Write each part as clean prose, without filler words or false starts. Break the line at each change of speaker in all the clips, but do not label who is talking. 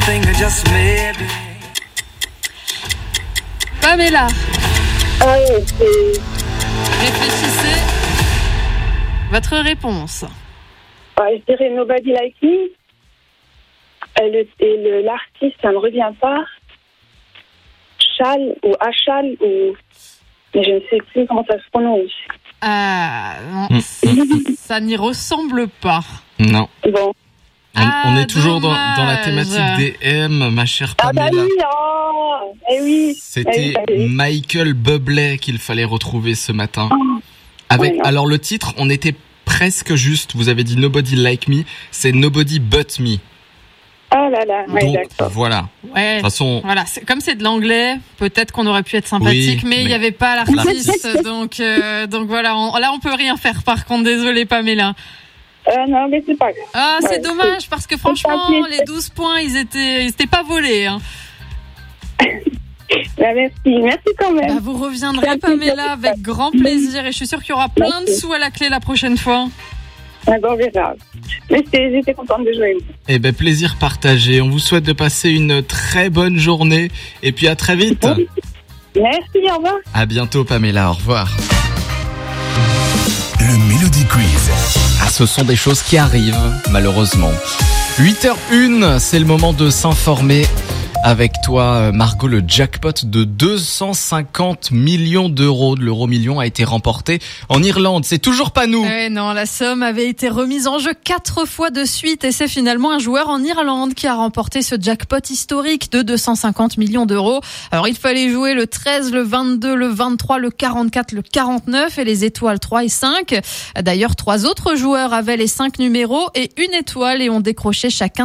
think just maybe.
Pamela.
C'est...
Réfléchissez. Votre réponse.
Je dirais Nobody Like Me. L'artiste, ça ne me revient pas. Chal ou Achal ou... Mais je ne sais plus comment ça se prononce.
Non, ça n'y ressemble pas.
Non.
Bon.
On est toujours dans la
dommage.
thématique des M, ma chère Pamela.
Oui.
C'était Michael Bublé qu'il fallait retrouver ce matin. Alors le titre, on était presque juste. Vous avez dit Nobody Like Me, c'est Nobody But Me.
Ah là là,
Donc
d'accord.
voilà.
Ouais.
De toute façon,
Voilà, comme c'est de l'anglais, peut-être qu'on aurait pu être sympathique,
Oui,
mais il n'y avait pas l'artiste, donc voilà, là on peut rien faire. Par contre, désolé Pamela.
Non, mais c'est pas grave.
Ah, c'est dommage parce que franchement, les 12 points, ils étaient pas volés. Hein.
Merci quand même.
Vous reviendrez Pamela avec grand plaisir et je suis sûre qu'il y aura plein de sous à la clé la prochaine fois.
On verra. Mais j'étais contente de jouer.
eh ben plaisir partagé. On vous souhaite de passer une très bonne journée et puis à très vite.
Merci, au revoir.
À bientôt Pamela, au revoir.
Le Melody Quiz.
Ce sont des choses qui arrivent, malheureusement. 8h01, c'est le moment de s'informer. Avec toi, Margot, le jackpot de 250 millions d'euros de l'euro-million a été remporté en Irlande. C'est toujours pas nous.
Non, la somme avait été remise en jeu 4 fois de suite et c'est finalement un joueur en Irlande qui a remporté ce jackpot historique de 250 millions d'euros. Alors, il fallait jouer le 13, le 22, le 23, le 44, le 49 et les étoiles 3 et 5. D'ailleurs, 3 autres joueurs avaient les 5 numéros et une étoile et ont décroché chacun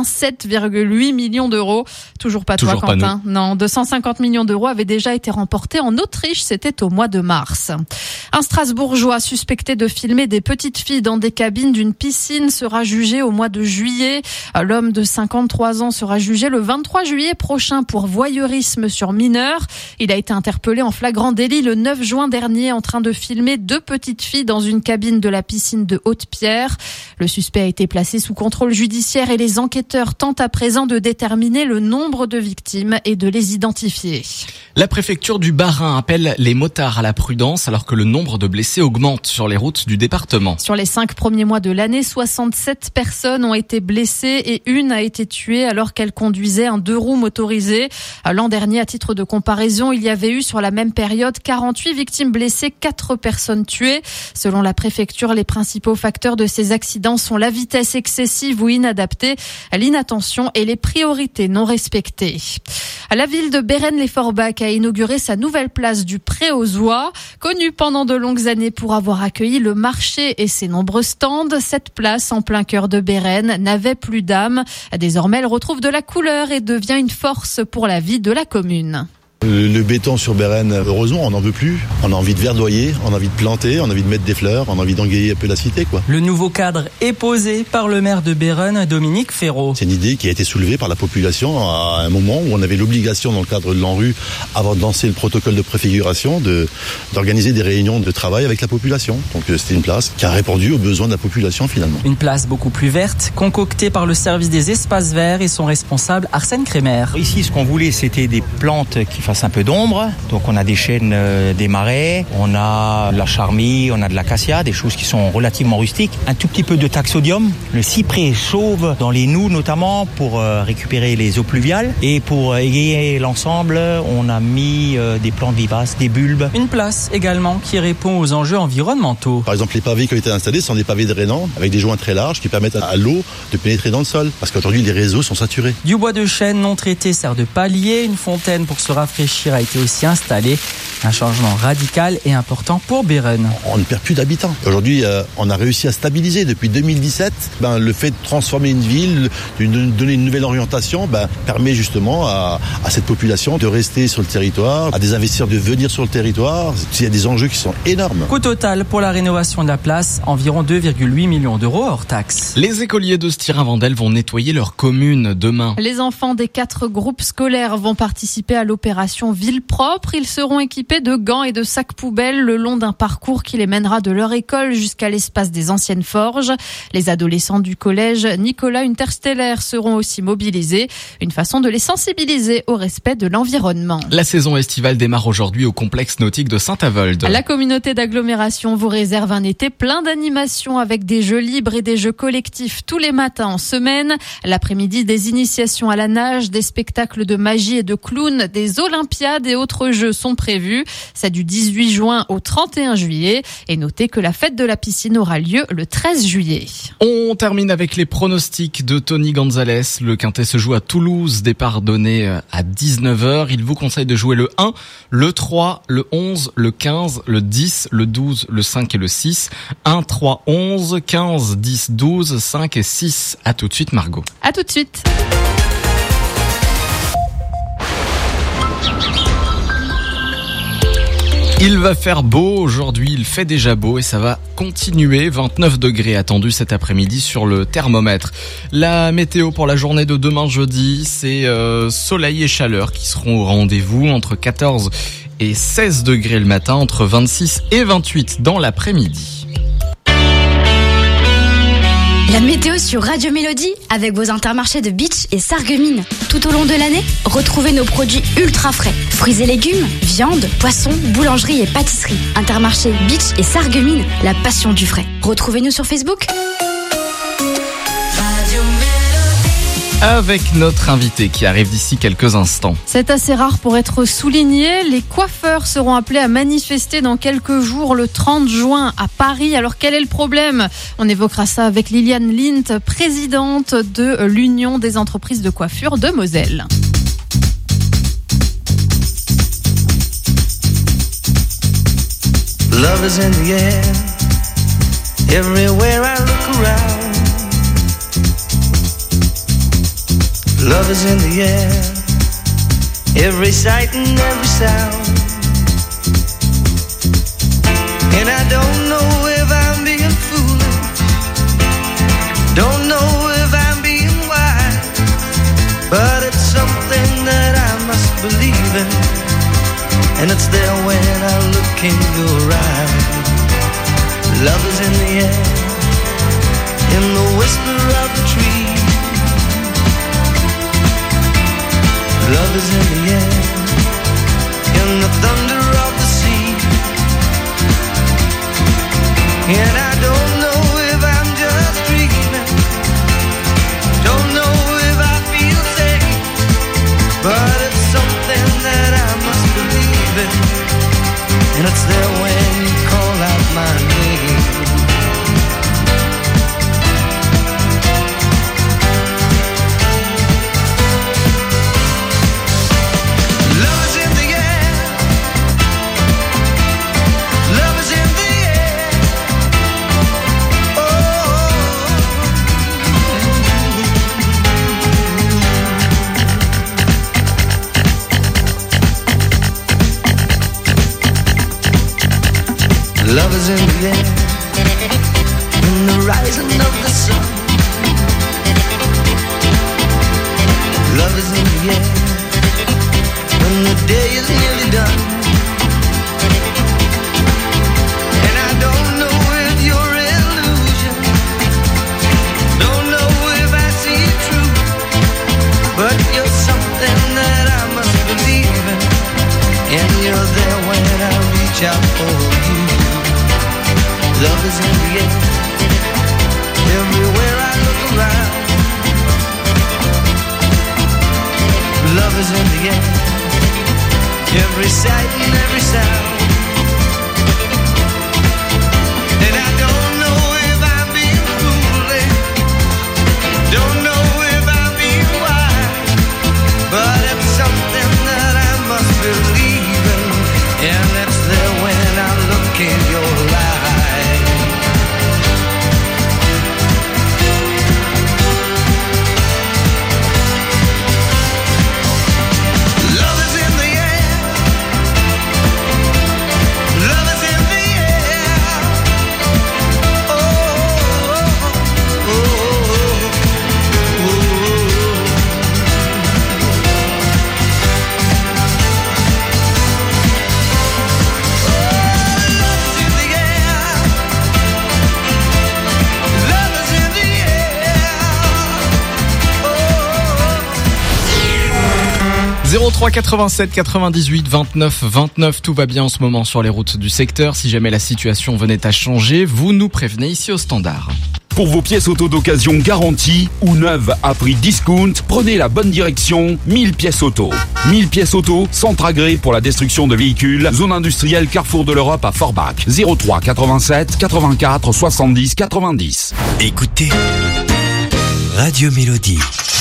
7,8 millions d'euros. Toujours pas toi, Quentin. Non, 250 millions d'euros avaient déjà été remportés en Autriche, c'était au mois de mars. Un Strasbourgeois suspecté de filmer des petites filles dans des cabines d'une piscine sera jugé au mois de juillet. L'homme de 53 ans sera jugé le 23 juillet prochain pour voyeurisme sur mineurs. Il a été interpellé en flagrant délit le 9 juin dernier en train de filmer 2 petites filles dans une cabine de la piscine de Haute-Pierre. Le suspect a été placé sous contrôle judiciaire et les enquêteurs tentent à présent de déterminer le nombre de victimes et de les identifier.
La préfecture du Bas-Rhin appelle les motards à la prudence alors que le nombre de blessés augmente sur les routes du département.
Sur les 5 premiers mois de l'année, 67 personnes ont été blessées et une a été tuée alors qu'elle conduisait un 2-roues motorisé. L'an dernier, à titre de comparaison, il y avait eu sur la même période 48 victimes blessées, 4 personnes tuées. Selon la préfecture, les principaux facteurs de ces accidents sont la vitesse excessive ou inadaptée, l'inattention et les priorités non respectées. La ville de Bérennes-les-Forbach a inauguré sa nouvelle place du Pré aux Oies. Connue pendant de longues années pour avoir accueilli le marché et ses nombreux stands, cette place en plein cœur de Bérennes n'avait plus d'âme. Désormais, elle retrouve de la couleur et devient une force pour la vie de la commune.
Le béton sur Bérennes, heureusement, on n'en veut plus. On a envie de verdoyer, on a envie de planter, on a envie de mettre des fleurs, on a envie d'engayer un peu la cité, quoi.
Le nouveau cadre est posé par le maire de Bérennes, Dominique Ferraud.
C'est une idée qui a été soulevée par la population à un moment où on avait l'obligation, dans le cadre de l'ANRU, avant de lancer le protocole de préfiguration, d'organiser des réunions de travail avec la population. Donc c'était une place qui a répondu aux besoins de la population, finalement.
Une place beaucoup plus verte, concoctée par le service des espaces verts et son responsable Arsène Crémer.
Ici, ce qu'on voulait, c'était des plantes qui fassent un peu d'ombre. Donc on a des chênes, des marais, on a de la charmille, on a de l'acacia, des choses qui sont relativement rustiques. Un tout petit peu de taxodium, le cyprès chauve dans les noues notamment pour récupérer les eaux pluviales. Et pour égayer l'ensemble, on a mis des plantes vivaces, des bulbes.
Une place également qui répond aux enjeux environnementaux.
Par exemple, les pavés qui ont été installés sont des pavés drainants avec des joints très larges qui permettent à l'eau de pénétrer dans le sol. Parce qu'aujourd'hui, les réseaux sont saturés.
Du bois de chêne non traité sert de palier. Une fontaine pour se rafraîchir a été aussi installée. Un changement radical et important pour Bérennes.
On ne perd plus d'habitants. Aujourd'hui, on a réussi à stabiliser depuis 2017. Le fait de transformer une ville, de donner une nouvelle orientation, permet justement à cette population de rester sur le territoire, à des investisseurs de venir sur le territoire. Il y a des enjeux qui sont énormes.
Coût total pour la rénovation de la place, environ 2,8 millions d'euros hors taxes.
Les écoliers de Styrin-Vendel vont nettoyer leur commune demain.
Les enfants des 4 groupes scolaires vont participer à l'opération Ville propre. Ils seront équipés équipés de gants et de sacs poubelles le long d'un parcours qui les mènera de leur école jusqu'à l'espace des anciennes forges. Les adolescents du collège Nicolas Untersteller seront aussi mobilisés. Une façon de les sensibiliser au respect de l'environnement.
La saison estivale démarre aujourd'hui au complexe nautique de Saint-Avold.
La communauté d'agglomération vous réserve un été plein d'animations avec des jeux libres et des jeux collectifs tous les matins en semaine. L'après-midi, des initiations à la nage, des spectacles de magie et de clowns, des olympiades et autres jeux sont prévus. C'est du 18 juin au 31 juillet. Et notez que la fête de la piscine aura lieu le 13 juillet.
On termine avec les pronostics de Tony Gonzalez. Le quintet se joue à Toulouse, départ donné à 19h. Il vous conseille de jouer le 1, le 3, le 11, le 15, le 10, le 12, le 5 et le 6. 1, 3, 11, 15, 10, 12, 5 et 6. À tout de suite, Margot.
À tout de suite.
Il va faire beau aujourd'hui, il fait déjà beau et ça va continuer. 29 degrés attendus cet après-midi sur le thermomètre. La météo pour la journée de demain jeudi, c'est soleil et chaleur qui seront au rendez-vous, entre 14 et 16 degrés le matin, entre 26 et 28 dans l'après-midi.
La météo sur Radio Mélodie avec vos intermarchés de Beach et Sarreguemines. Tout au long de l'année, retrouvez nos produits ultra frais. Fruits et légumes, viande, poissons, boulangerie et pâtisserie. Intermarché Beach et Sarreguemines, la passion du frais. Retrouvez-nous sur Facebook.
Avec notre invité qui arrive d'ici quelques instants.
C'est assez rare pour être souligné. Les coiffeurs seront appelés à manifester dans quelques jours le 30 juin à Paris. Alors quel est le problème ? On évoquera ça avec Liliane Lint, présidente de l'Union des entreprises de coiffure de Moselle.
Love is in the air, everywhere I look around. Love is in the air, every sight and every sound. And I don't know if I'm being foolish, don't know if I'm being wise, but it's something that I must believe in, and it's there when I look in your eyes. Love is in the air, in the whisper of the tree. Love is in the air, in the thunder of the sea. And I don't know if I'm just dreaming, don't know if I feel safe, but it's something that I must believe in, and it's there when you call out my name. Love is in the air, in the rising of the sun. Love is in the air, when the day is nearly done. And I don't know if you're illusion, don't know if I see it true, but you're something that I must believe in, and you're there when I reach out for you. Love is in the air, everywhere I look around. Love is in the air, every sight and every sound. And I don't know if I'm being foolish, don't know if I'm being wise, but it's something that I must believe in, and it's there when I look in your eyes. Love is in the air,
03 87 98 29 29, tout va bien en ce moment sur les routes du secteur. Si jamais la situation venait à changer, vous nous prévenez ici au standard.
Pour vos pièces auto d'occasion garanties ou neuves à prix discount, prenez la bonne direction, 1000 pièces auto. 1000 pièces auto, centre agréé pour la destruction de véhicules, zone industrielle Carrefour de l'Europe à Forbach. 03 87 84 70 90.
Écoutez Radio Mélodie.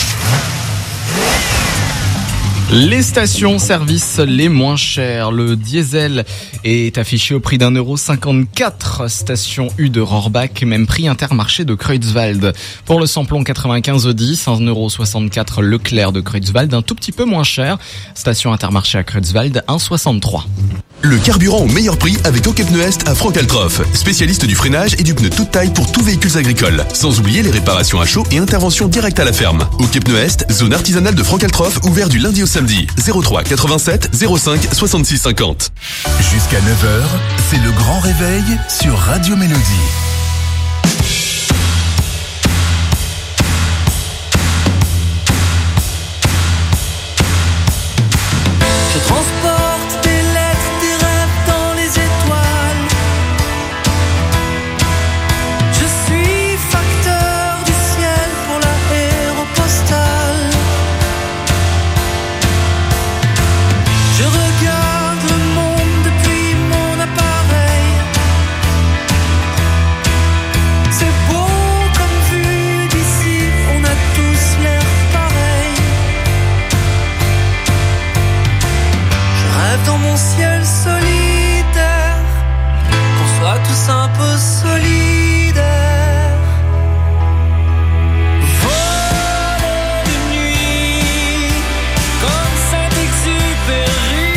Les stations-service les moins chères. Le diesel est affiché au prix d'1,54 €. Station U de Rohrbach, même prix Intermarché de Creutzwald. Pour le samplon 95E10, 1,64 € Leclerc de Creutzwald, un tout petit peu moins cher. Station Intermarché à Creutzwald, 1,63 €.
Le carburant au meilleur prix avec OK Pneus Est à Franck-Altroff, spécialiste du freinage et du pneu toute taille pour tous véhicules agricoles. Sans oublier les réparations à chaud et intervention directe à la ferme. OK Pneus Est, zone artisanale de Franck-Altroff, ouvert du lundi au samedi. 03 87 05 66 50.
Jusqu'à 9h, c'est le grand réveil sur Radio Mélodie.
Je transporte des lettres, des rêves dans les étoiles. Je suis facteur du ciel pour l'aéropostale. Je regarde le monde depuis mon appareil. C'est beau comme vu d'ici, on a tous l'air pareil. Je rêve dans mon ciel solitaire, qu'on soit tous un peu solidaires. Voler de nuit, comme Saint-Exupéry.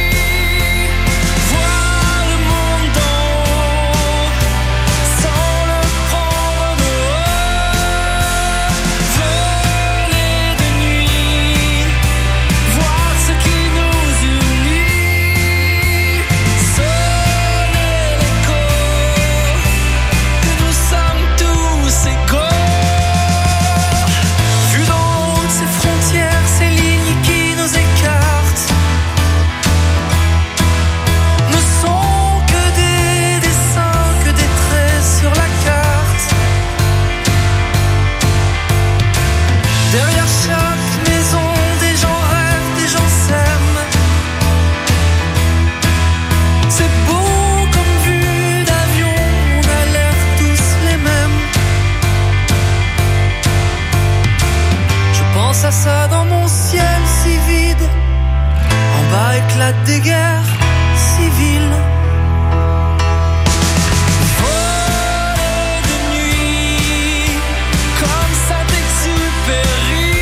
Voir le monde d'en haut, sans le prendre de haut. Voler de nuit, voir ce qui nous unit. Sonner l'écho, que nous sommes tous égaux. Vu d'en haut ces frontières, ces lignes qui nous écartent, ne sont que des dessins, que des traits sur la carte. Derrière chaque maison, des gens rêvent, des gens s'aiment. C'est beau comme vue d'avion, on a l'air tous les mêmes. Je pense à ça dans mon ciel si vide. En bas éclatent des guerres civiles. Voler de nuit, comme Saint-Exupéry.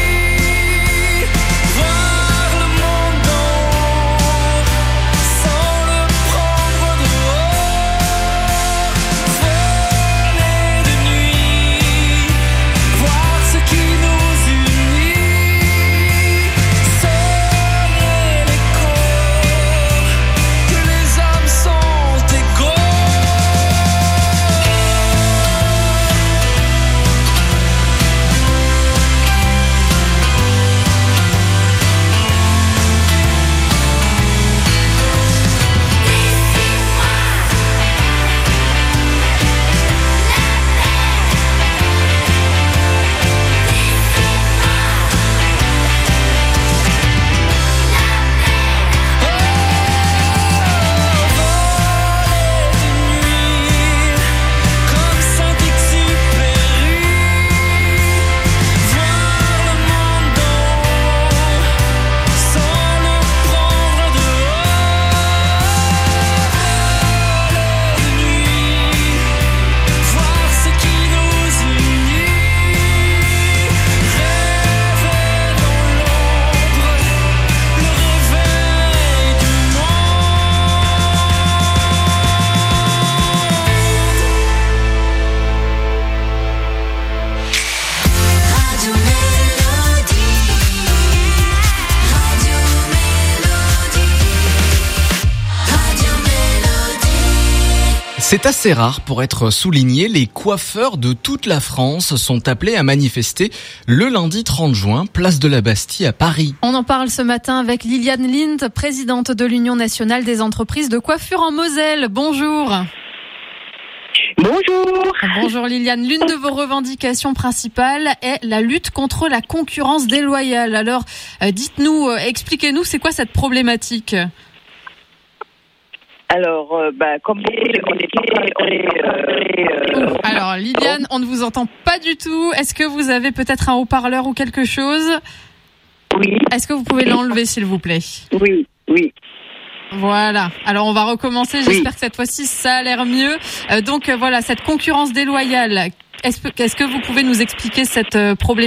Voir le monde d'en haut, sans le prendre de haut. Voler de nuit, voir ce qui nous unit. Sonner l'écho,
C'est assez rare pour être souligné. Les coiffeurs de toute la France sont appelés à manifester le lundi 30 juin, place de la Bastille à Paris.
On en parle ce matin avec Liliane Lind, présidente de l'Union nationale des entreprises de coiffure en Moselle. Bonjour.
Bonjour.
Bonjour Liliane. L'une de vos revendications principales est la lutte contre la concurrence déloyale. Alors, dites-nous, expliquez-nous, c'est quoi cette problématique ?
Alors, comme vous
alors, Liliane, on ne vous entend pas du tout. Est-ce que vous avez peut-être un haut-parleur ou quelque chose ?
Oui.
Est-ce que vous pouvez l'enlever, s'il vous plaît ?
Oui.
Voilà. Alors, on va recommencer. J'espère que cette fois-ci, ça a l'air mieux. Donc, voilà, cette concurrence déloyale. Est-ce que vous pouvez nous expliquer cette problématique ?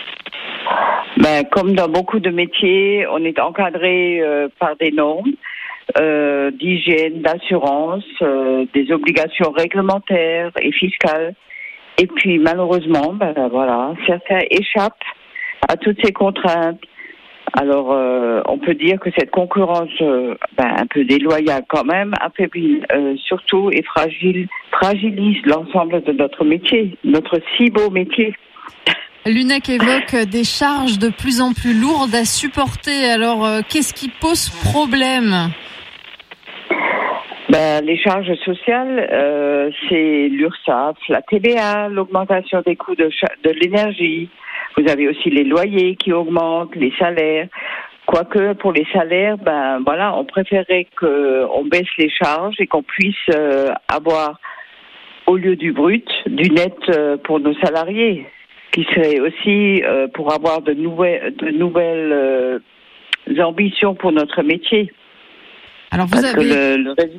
Comme dans beaucoup de métiers, on est encadré par des normes. D'hygiène, d'assurance, des obligations réglementaires et fiscales. Et puis malheureusement, certains échappent à toutes ces contraintes. Alors, on peut dire que cette concurrence, un peu déloyale quand même, affaiblit surtout et fragilise l'ensemble de notre métier, notre si beau métier.
L'UNEC évoque des charges de plus en plus lourdes à supporter. Alors, qu'est-ce qui pose problème ?
Les charges sociales, c'est l'URSSAF, la TVA, l'augmentation des coûts de l'énergie. Vous avez aussi les loyers qui augmentent, les salaires. Quoique pour les salaires, on préférerait qu'on baisse les charges et qu'on puisse avoir, au lieu du brut, du net pour nos salariés, qui serait aussi pour avoir de nouvelles ambitions pour notre métier.
Alors vous avez...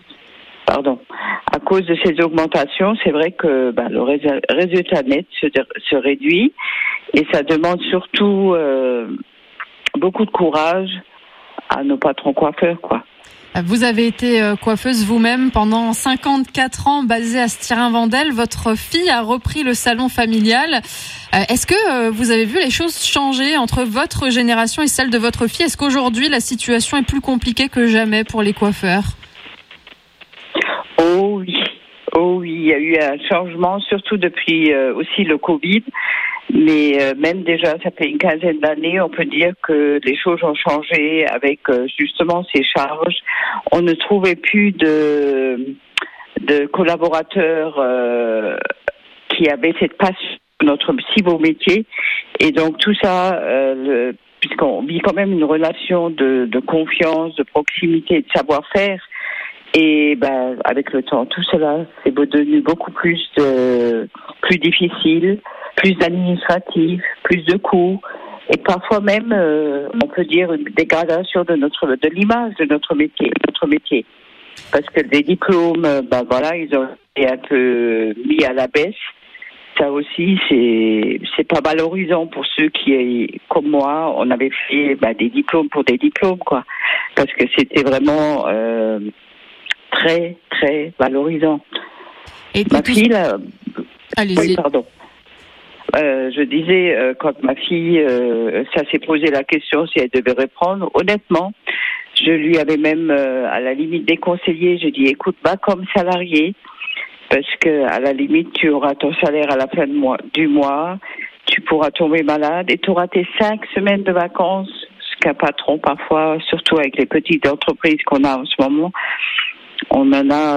À cause de ces augmentations, c'est vrai que le résultat net se réduit et ça demande surtout beaucoup de courage à nos patrons coiffeurs, quoi.
Vous avez été coiffeuse vous-même pendant 54 ans, basée à Stirin-Vendel. Votre fille a repris le salon familial. Est-ce que vous avez vu les choses changer entre votre génération et celle de votre fille ? Est-ce qu'aujourd'hui, la situation est plus compliquée que jamais pour les coiffeurs ?
Oh oui, il y a eu un changement, surtout depuis aussi le Covid. Mais même déjà, ça fait une quinzaine d'années, on peut dire que les choses ont changé avec justement ces charges. On ne trouvait plus de collaborateurs qui avaient cette passion pour notre si beau métier. Et donc tout ça, puisqu'on vit quand même une relation de confiance, de proximité, de savoir-faire. Et avec le temps, tout cela c'est devenu beaucoup plus difficile, plus administratif, plus de coûts, et parfois même, on peut dire une dégradation de l'image de notre métier, parce que les diplômes, ils ont été un peu mis à la baisse. Ça aussi, c'est pas valorisant pour ceux qui, comme moi, on avait fait des diplômes pour des diplômes, quoi, parce que c'était vraiment très, très valorisant.
Et
ma fille, là...
Allez-y.
Oui, pardon. Je disais, quand ma fille, ça s'est posé la question si elle devait reprendre, honnêtement, je lui avais même, à la limite, déconseillé. J'ai dit, écoute, va comme salarié, parce que à la limite, tu auras ton salaire à la fin du mois, tu pourras tomber malade et tu auras tes 5 semaines de vacances, ce qu'un patron, parfois, surtout avec les petites entreprises qu'on a en ce moment, on en a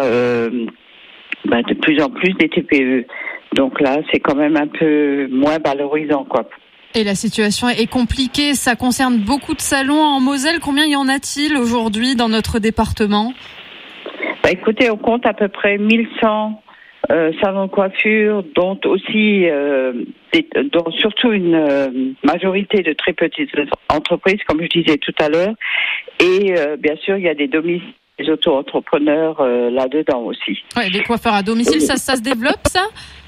de plus en plus des TPE. Donc là, c'est quand même un peu moins valorisant, quoi.
Et la situation est compliquée. Ça concerne beaucoup de salons en Moselle. Combien y en a-t-il aujourd'hui dans notre département ?
Écoutez, on compte à peu près 1100 salons de coiffure, dont aussi, dont surtout une majorité de très petites entreprises, comme je disais tout à l'heure. Et bien sûr, il y a des domiciles. Les auto-entrepreneurs là-dedans aussi.
Ouais, les coiffeurs à domicile, ça se développe, ça ?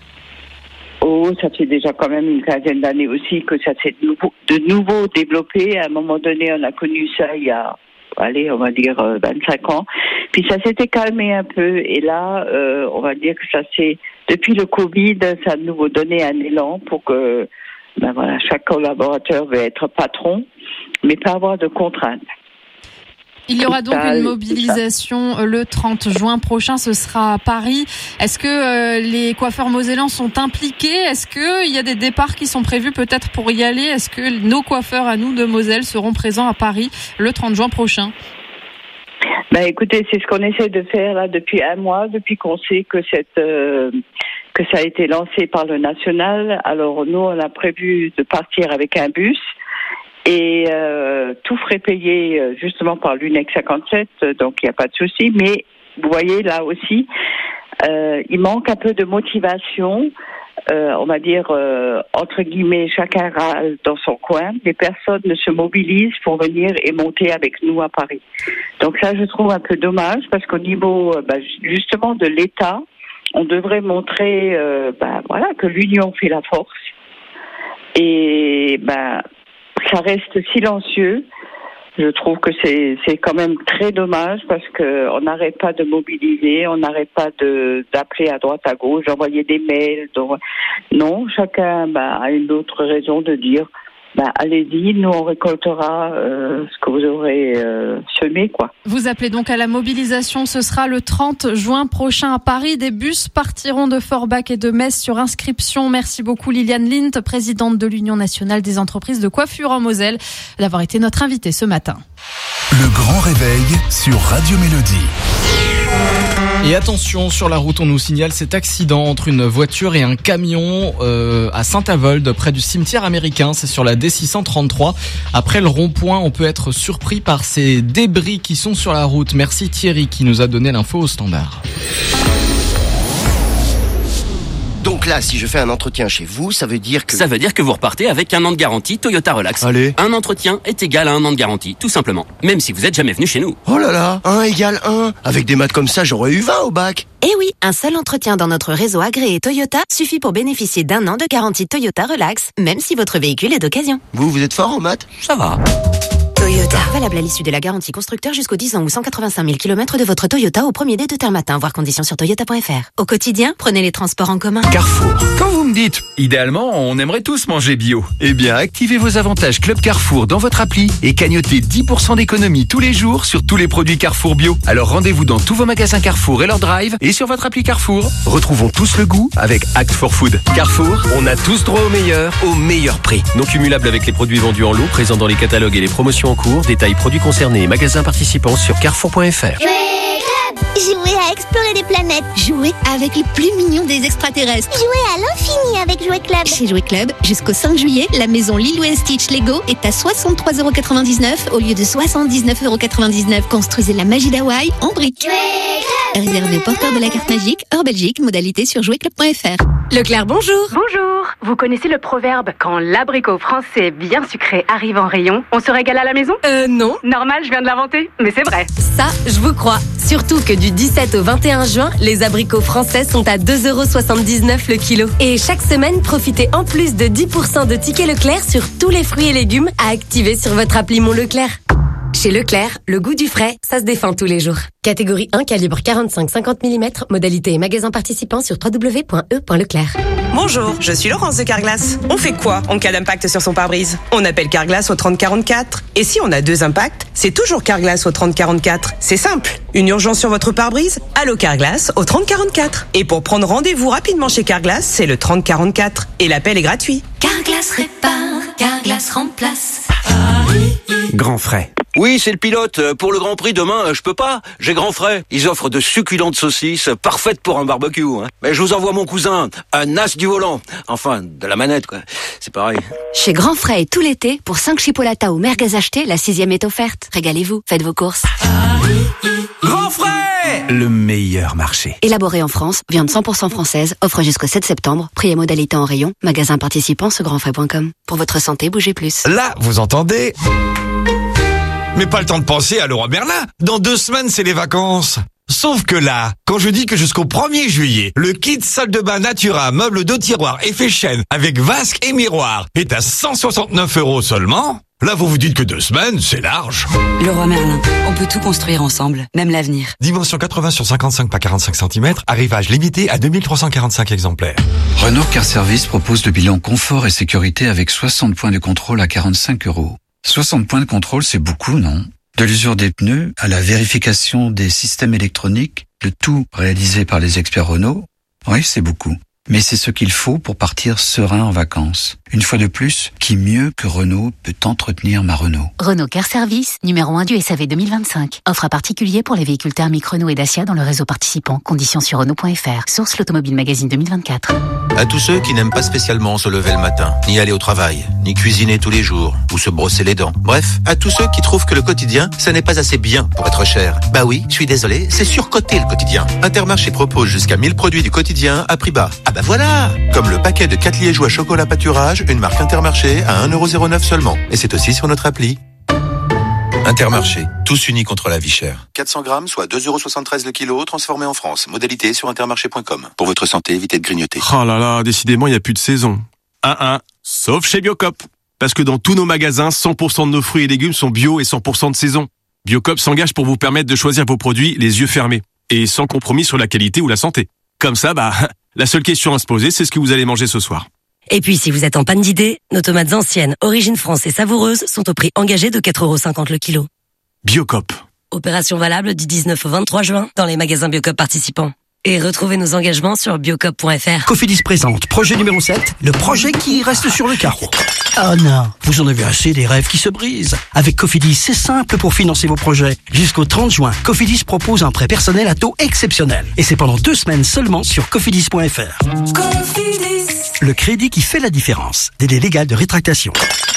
Oh, ça fait déjà quand même une quinzaine d'années aussi que ça s'est de nouveau développé. À un moment donné, on a connu ça il y a, on va dire 25 ans. Puis ça s'était calmé un peu. Et là, on va dire que ça s'est, depuis le Covid, ça a de nouveau donné un élan pour que, chaque collaborateur veut être patron, mais pas avoir de contraintes.
Il y aura donc une mobilisation le 30 juin prochain, ce sera à Paris. Est-ce que les coiffeurs mosellans sont impliqués? Est-ce qu'il y a des départs qui sont prévus peut-être pour y aller? Est-ce que nos coiffeurs à nous de Moselle seront présents à Paris le 30 juin prochain?
Écoutez, c'est ce qu'on essaie de faire là depuis un mois, depuis qu'on sait que que ça a été lancé par le national. Alors nous, on a prévu de partir avec un bus. Et tout frais payé justement par l'UNEC 57, donc il n'y a pas de souci. Mais vous voyez là aussi, il manque un peu de motivation. On va dire entre guillemets, chacun râle dans son coin. Les personnes ne se mobilisent pour venir et monter avec nous à Paris. Donc ça, je trouve un peu dommage parce qu'au niveau justement de l'État, on devrait montrer que l'union fait la force. Et ça reste silencieux. Je trouve que c'est quand même très dommage parce que on n'arrête pas de mobiliser, on n'arrête pas d'appeler à droite à gauche, d'envoyer des mails. Non, chacun a une autre raison de dire allez-y, nous on récoltera ce que vous aurez semé, quoi.
Vous appelez donc à la mobilisation, ce sera le 30 juin prochain à Paris. Des bus partiront de Forbach et de Metz sur inscription. Merci beaucoup Liliane Lint, présidente de l'Union nationale des entreprises de coiffure en Moselle, d'avoir été notre invitée ce matin.
Le grand réveil sur Radio Mélodie.
Et attention, sur la route, on nous signale cet accident entre une voiture et un camion à Saint-Avold, près du cimetière américain. C'est sur la D633. Après le rond-point, on peut être surpris par ces débris qui sont sur la route. Merci Thierry qui nous a donné l'info au standard.
Donc là, si je fais un entretien chez vous, ça veut dire que...
Ça veut dire que vous repartez avec 1 an de garantie Toyota Relax.
Allez.
Un entretien est égal à 1 an de garantie, tout simplement. Même si vous n'êtes jamais venu chez nous.
Oh là là, 1 égale 1. Avec des maths comme ça, j'aurais eu 20 au bac.
Eh oui, un seul entretien dans notre réseau agréé Toyota suffit pour bénéficier d'1 an de garantie Toyota Relax, même si votre véhicule est d'occasion.
Vous êtes fort en maths?
Ça va.
Toyota. Valable à l'issue de la garantie constructeur jusqu'aux 10 ans ou 185 000 km de votre Toyota au premier dé de terme matin. Voir conditions sur toyota.fr. Au quotidien, prenez les transports en commun.
Carrefour. Quand vous me dites, idéalement, on aimerait tous manger bio. Eh bien, activez vos avantages Club Carrefour dans votre appli et cagnotez 10% d'économie tous les jours sur tous les produits Carrefour bio. Alors rendez-vous dans tous vos magasins Carrefour et leur drive et sur votre appli Carrefour. Retrouvons tous le goût avec Act for Food. Carrefour, on a tous droit au meilleur prix. Non cumulable avec les produits vendus en lot, présents dans les catalogues et les promotions en cours. Détails produits concernés et magasins participants sur carrefour.fr.
Jouer à explorer des planètes. Jouer avec les plus mignons des extraterrestres. Jouer à l'infini avec Jouet Club. Chez Jouet Club, jusqu'au 5 juillet, la maison Lilo & Stitch Lego est à 63,99€ au lieu de 79,99€. Construisez la magie d'Hawaï en briques. Réservé porteur de la carte magique, hors Belgique, modalité sur jouetclub.fr.
Leclerc, bonjour. Bonjour. Vous connaissez le proverbe « Quand l'abricot français bien sucré arrive en rayon, on se régale à la maison »
Non.
Normal, je viens de l'inventer, mais c'est vrai.
Ça, je vous crois. Surtout que du 17 au 21 juin, les abricots français sont à 2,79€ le kilo. Et chaque semaine, profitez en plus de 10% de tickets Leclerc sur tous les fruits et légumes à activer sur votre appli Mon Leclerc. Chez Leclerc, le goût du frais, ça se défend tous les jours. Catégorie 1, calibre 45-50 mm, modalité et magasin participant sur www.e.leclerc.
Bonjour, je suis Laurence de Carglass. On fait quoi en cas d'impact sur son pare-brise? On appelle Carglass au 3044. Et si on a 2 impacts, c'est toujours Carglass au 3044. C'est simple. Une urgence sur votre pare-brise? Allô Carglass au 3044. Et pour prendre rendez-vous rapidement chez Carglass, c'est le 3044. Et l'appel est gratuit.
Carglass répare, Carglass remplace.
Grand frais.
Oui, c'est le pilote. Pour le Grand Prix demain, je peux pas. J'ai Grand Frais. Ils offrent de succulentes saucisses, parfaites pour un barbecue. Mais je vous envoie mon cousin, un as du volant. Enfin, de la manette, quoi. C'est pareil.
Chez Grand Frais et tout l'été, pour 5 chipolatas ou merguez achetés, la 6e est offerte. Régalez-vous, faites vos courses.
Grand frais! Le meilleur marché.
Élaboré en France, viande 100% française, offre jusqu'au 7 septembre, prix et modalités en rayon, magasin participant sur grandfrais.com. Pour votre santé, bougez plus.
Là, vous entendez? Mais pas le temps de penser à Leroy Merlin. Dans 2 semaines, c'est les vacances. Sauf que là, quand je dis que jusqu'au 1er juillet, le kit salle de bain Natura, meuble de tiroir effet chêne avec vasque et miroir est à 169€ seulement, là vous vous dites que 2 semaines, c'est large.
Leroy Merlin, on peut tout construire ensemble, même l'avenir.
Dimension 80 sur 55 par 45 cm, arrivage limité à 2345 exemplaires.
Renault Car Service propose le bilan confort et sécurité avec 60 points de contrôle à 45€. 60 points de contrôle, c'est beaucoup, non? De l'usure des pneus à la vérification des systèmes électroniques, le tout réalisé par les experts Renault, oui, c'est beaucoup. Mais c'est ce qu'il faut pour partir serein en vacances. Une fois de plus, qui mieux que Renault peut entretenir ma Renault?
Renault Car Service, numéro 1 du SAV 2025. Offre à particulier pour les véhicules thermiques Renault et Dacia dans le réseau participant. Conditions sur Renault.fr. Source l'Automobile Magazine 2024.
À tous ceux qui n'aiment pas spécialement se lever le matin, ni aller au travail, ni cuisiner tous les jours, ou se brosser les dents. Bref, à tous ceux qui trouvent que le quotidien, ça n'est pas assez bien pour être cher. Bah oui, je suis désolé, c'est surcoté le quotidien. Intermarché propose jusqu'à 1000 produits du quotidien à prix bas. Ah bah voilà! Comme le paquet de 4 liégeois chocolat pâturage, une marque Intermarché à 1,09€ seulement. Et c'est aussi sur notre appli. Intermarché, tous unis contre la vie chère. 400 grammes, soit 2,73€ le kilo, transformé en France. Modalité sur intermarché.com. Pour votre santé, évitez de grignoter.
Oh là là, décidément, il n'y a plus de saison. Sauf chez Biocop. Parce que dans tous nos magasins, 100% de nos fruits et légumes sont bio et 100% de saison. Biocop s'engage pour vous permettre de choisir vos produits les yeux fermés. Et sans compromis sur la qualité ou la santé. Comme ça, la seule question à se poser, c'est ce que vous allez manger ce soir.
Et puis, si vous êtes en panne d'idées, nos tomates anciennes, origine France et savoureuses sont au prix engagé de 4,50€ le kilo.
Biocop.
Opération valable du 19 au 23 juin dans les magasins Biocop participants. Et retrouvez nos engagements sur biocop.fr.
Cofidis présente projet numéro 7, le projet qui reste sur le carreau. Oh non, vous en avez assez des rêves qui se brisent. Avec Cofidis, c'est simple pour financer vos projets. Jusqu'au 30 juin, Cofidis propose un prêt personnel à taux exceptionnel. Et c'est pendant 2 semaines seulement sur cofidis.fr. Cofidis. Le crédit qui fait la différence. Délai légal de rétractation.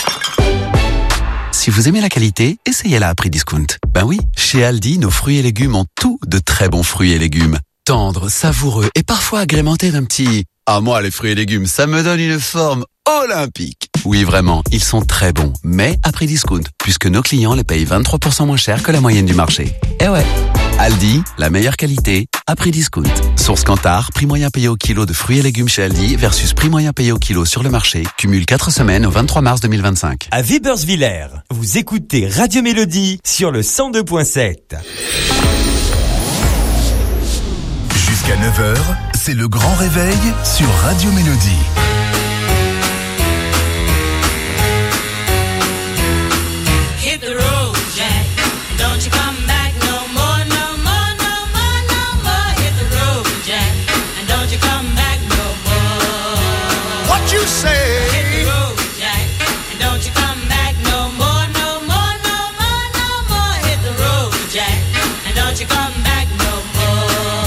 Si vous aimez la qualité, essayez-la à prix discount. Ben oui, chez Aldi, nos fruits et légumes ont tout de très bons fruits et légumes. Tendres, savoureux et parfois agrémentés d'un petit... Ah moi, les fruits et légumes, ça me donne une forme olympique. Oui, vraiment, ils sont très bons, mais à prix discount, puisque nos clients les payent 23% moins cher que la moyenne du marché. Eh ouais, Aldi, la meilleure qualité, à prix discount. Source Kantar, prix moyen payé au kilo de fruits et légumes chez Aldi versus prix moyen payé au kilo sur le marché, cumule 4 semaines au 23 mars 2025.
À Weberswiller, vous écoutez Radio Mélodie sur le 102.7.
Jusqu'à 9h, c'est le grand réveil sur Radio Mélodie.
Hit the road, Jack. Don't you come back no more, no more, no more, no more. Hit the road, Jack. And don't you come back no more.
What you say?
Hit the road, Jack. And don't you come back no more, no more, no more, no more. Hit the road, Jack. And don't you come back no more.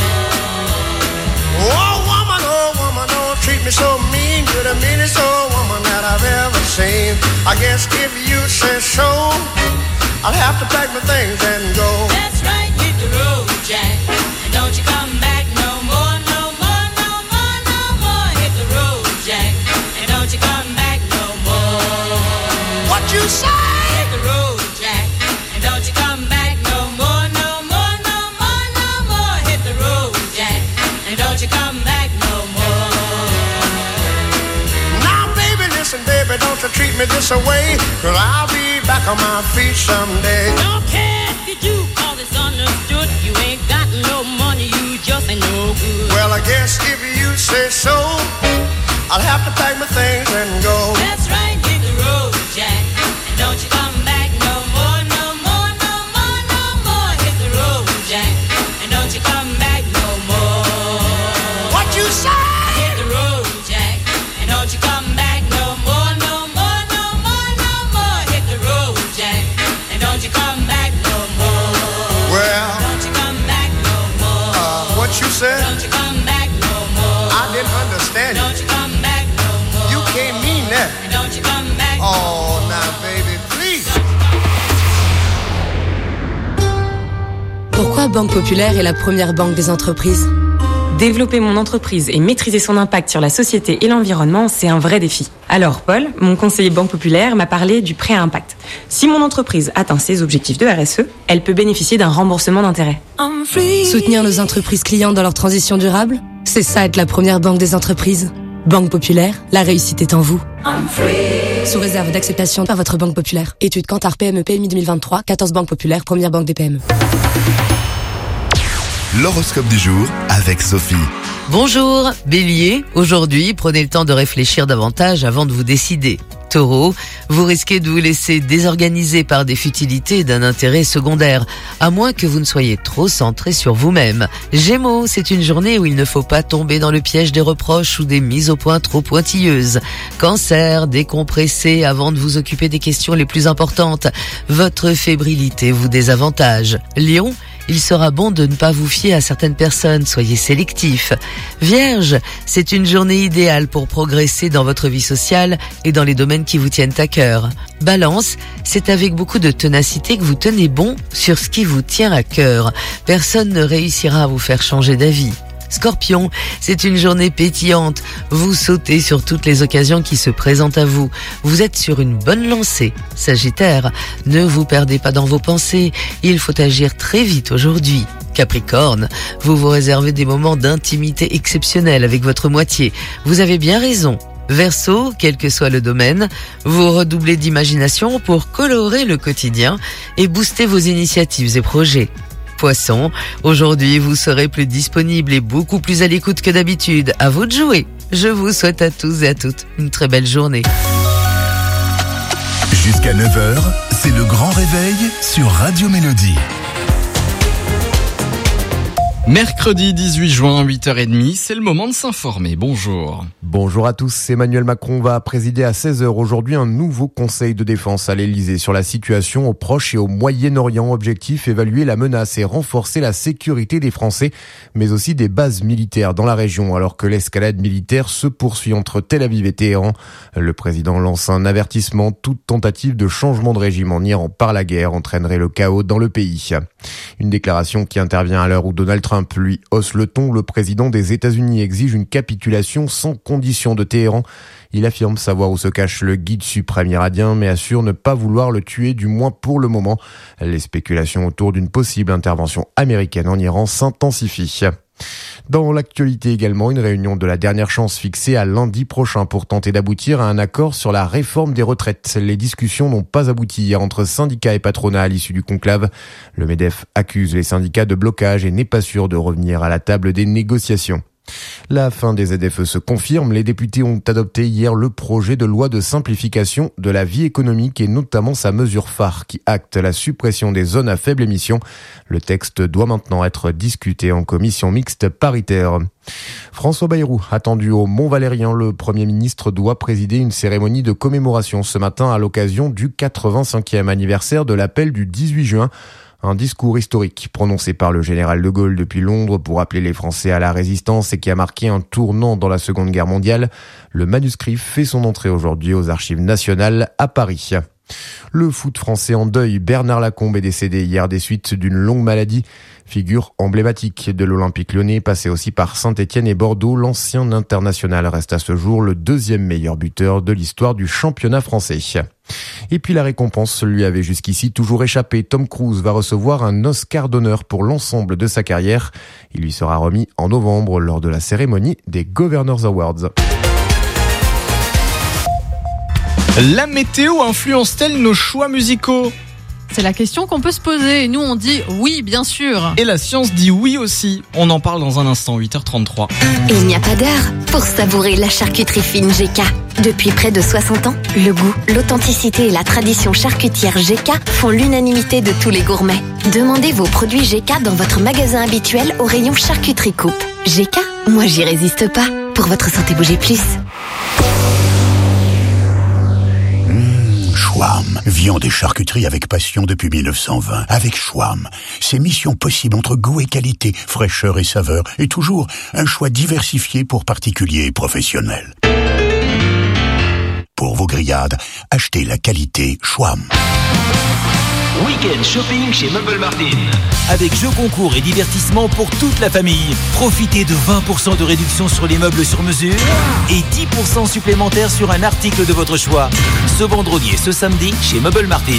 Oh woman, don't treat me so mean. You're the meanest old woman that I've ever seen. I guess if you say so, I'll have to pack my things and go.
That's right, hit the road, Jack. And don't you come back no more, no more, no more, no more. Hit the road, Jack. And don't you come back no more.
What you say?
Hit the road, Jack. And don't you come back no more, no more, no more, no more. Hit the road, Jack. And don't you come back no more.
Now baby, listen baby, don't you treat me this away, 'cause I'll be back on my feet someday.
Don't care if you do, 'cause it's understood. You ain't got no money, you just ain't no good.
Well, I guess if you say so, I'll have to pack my things and go.
That's right, hit the road, Jack. And don't you come back no more, no more, no more, no more. Hit the road, Jack. And don't you come back no more.
What you say?
Hit the road, Jack. And don't you come back no more, no more, no more, no more. Hit the road, Jack. And don't you come back no more.
Well,
don't you come back no more.
What you said?
Don't you come back no more.
I didn't understand
Don't you come back no more.
You can't mean that.
And don't you come back no
Oh, now baby, please.
Pourquoi Banque Populaire est la première banque des entreprises ?
Développer mon entreprise et maîtriser son impact sur la société et l'environnement, c'est un vrai défi. Alors Paul, mon conseiller Banque Populaire, m'a parlé du prêt à impact. Si mon entreprise atteint ses objectifs de RSE, elle peut bénéficier d'un remboursement d'intérêts.
Soutenir nos entreprises clientes dans leur transition durable ? C'est ça être la première banque des entreprises. Banque Populaire, la réussite est en vous. Sous réserve d'acceptation par votre Banque Populaire. Étude Kantar PME PMI 2023, 14 banques populaires, première banque des PME.
L'horoscope du jour avec Sophie.
Bonjour, Bélier. Aujourd'hui, prenez le temps de réfléchir davantage avant de vous décider. Taureau, vous risquez de vous laisser désorganiser par des futilités d'un intérêt secondaire, à moins que vous ne soyez trop centré sur vous-même. Gémeaux, c'est une journée où il ne faut pas tomber dans le piège des reproches ou des mises au point trop pointilleuses. Cancer, décompressez avant de vous occuper des questions les plus importantes. Votre fébrilité vous désavantage. Lion, il sera bon de ne pas vous fier à certaines personnes, soyez sélectif. Vierge, c'est une journée idéale pour progresser dans votre vie sociale et dans les domaines qui vous tiennent à cœur. Balance, c'est avec beaucoup de ténacité que vous tenez bon sur ce qui vous tient à cœur. Personne ne réussira à vous faire changer d'avis. Scorpion, c'est une journée pétillante. Vous sautez sur toutes les occasions qui se présentent à vous. Vous êtes sur une bonne lancée. Sagittaire, ne vous perdez pas dans vos pensées. Il faut agir très vite aujourd'hui. Capricorne, vous vous réservez des moments d'intimité exceptionnels avec votre moitié. Vous avez bien raison. Verseau, quel que soit le domaine, vous redoublez d'imagination pour colorer le quotidien et booster vos initiatives et projets. Poisson, aujourd'hui vous serez plus disponible et beaucoup plus à l'écoute que d'habitude. À vous de jouer. Je vous souhaite à tous et à toutes une très belle journée.
Jusqu'à 9h, c'est le grand réveil sur Radio Mélodie.
Mercredi 18 juin, 8h30, c'est le moment de s'informer. Bonjour.
Bonjour à tous. Emmanuel Macron va présider à 16h aujourd'hui un nouveau conseil de défense à l'Elysée sur la situation au Proche et au Moyen-Orient. Objectif, évaluer la menace et renforcer la sécurité des Français, mais aussi des bases militaires dans la région, alors que l'escalade militaire se poursuit entre Tel Aviv et Téhéran. Le président lance un avertissement. Toute tentative de changement de régime en Iran par la guerre entraînerait le chaos dans le pays. Une déclaration qui intervient à l'heure où Donald Trump lui hausse le ton. Le président des États-Unis exige une capitulation sans condition de Téhéran. Il affirme savoir où se cache le guide suprême iranien, mais assure ne pas vouloir le tuer, du moins pour le moment. Les spéculations autour d'une possible intervention américaine en Iran s'intensifient. Dans l'actualité également, une réunion de la dernière chance fixée à lundi prochain pour tenter d'aboutir à un accord sur la réforme des retraites. Les discussions n'ont pas abouti hier entre syndicats et patronat à l'issue du conclave. Le MEDEF accuse les syndicats de blocage et n'est pas sûr de revenir à la table des négociations. La fin des ZFE se confirme. Les députés ont adopté hier le projet de loi de simplification de la vie économique et notamment sa mesure phare qui acte la suppression des zones à faible émission. Le texte doit maintenant être discuté en commission mixte paritaire. François Bayrou, attendu au Mont-Valérien, le Premier ministre doit présider une cérémonie de commémoration ce matin à l'occasion du 85e anniversaire de l'appel du 18 juin. Un discours historique prononcé par le général de Gaulle depuis Londres pour appeler les Français à la résistance et qui a marqué un tournant dans la Seconde Guerre mondiale. Le manuscrit fait son entrée aujourd'hui aux Archives nationales à Paris. Le foot français en deuil. Bernard Lacombe est décédé hier des suites d'une longue maladie. Figure emblématique de l'Olympique Lyonnais, passé aussi par Saint-Étienne et Bordeaux, l'ancien international reste à ce jour le deuxième meilleur buteur de l'histoire du championnat français. Et puis la récompense lui avait jusqu'ici toujours échappé. Tom Cruise va recevoir un Oscar d'honneur pour l'ensemble de sa carrière. Il lui sera remis en novembre lors de la cérémonie des Governors Awards.
La météo influence-t-elle nos choix musicaux ?
C'est la question qu'on peut se poser et nous on dit oui bien sûr.
Et la science dit oui aussi. On en parle dans un instant, 8h33.
Il n'y a pas d'heure pour savourer la charcuterie fine GK. Depuis près de 60 ans, le goût, l'authenticité et la tradition charcutière GK font l'unanimité de tous les gourmets. Demandez vos produits GK dans votre magasin habituel au rayon charcuterie coupe. GK, moi j'y résiste pas. Pour votre santé, bougez plus.
Schwam, viande et charcuterie avec passion depuis 1920. Avec Schwam, c'est mission possible entre goût et qualité, fraîcheur et saveur, et toujours un choix diversifié pour particuliers et professionnels. Pour vos grillades, achetez la qualité Schwam.
Week-end shopping chez Meubles Martin. Avec jeux concours et divertissements pour toute la famille. Profitez de 20% de réduction sur les meubles sur mesure et 10% supplémentaires sur un article de votre choix. Ce vendredi et ce samedi chez Meubles Martin.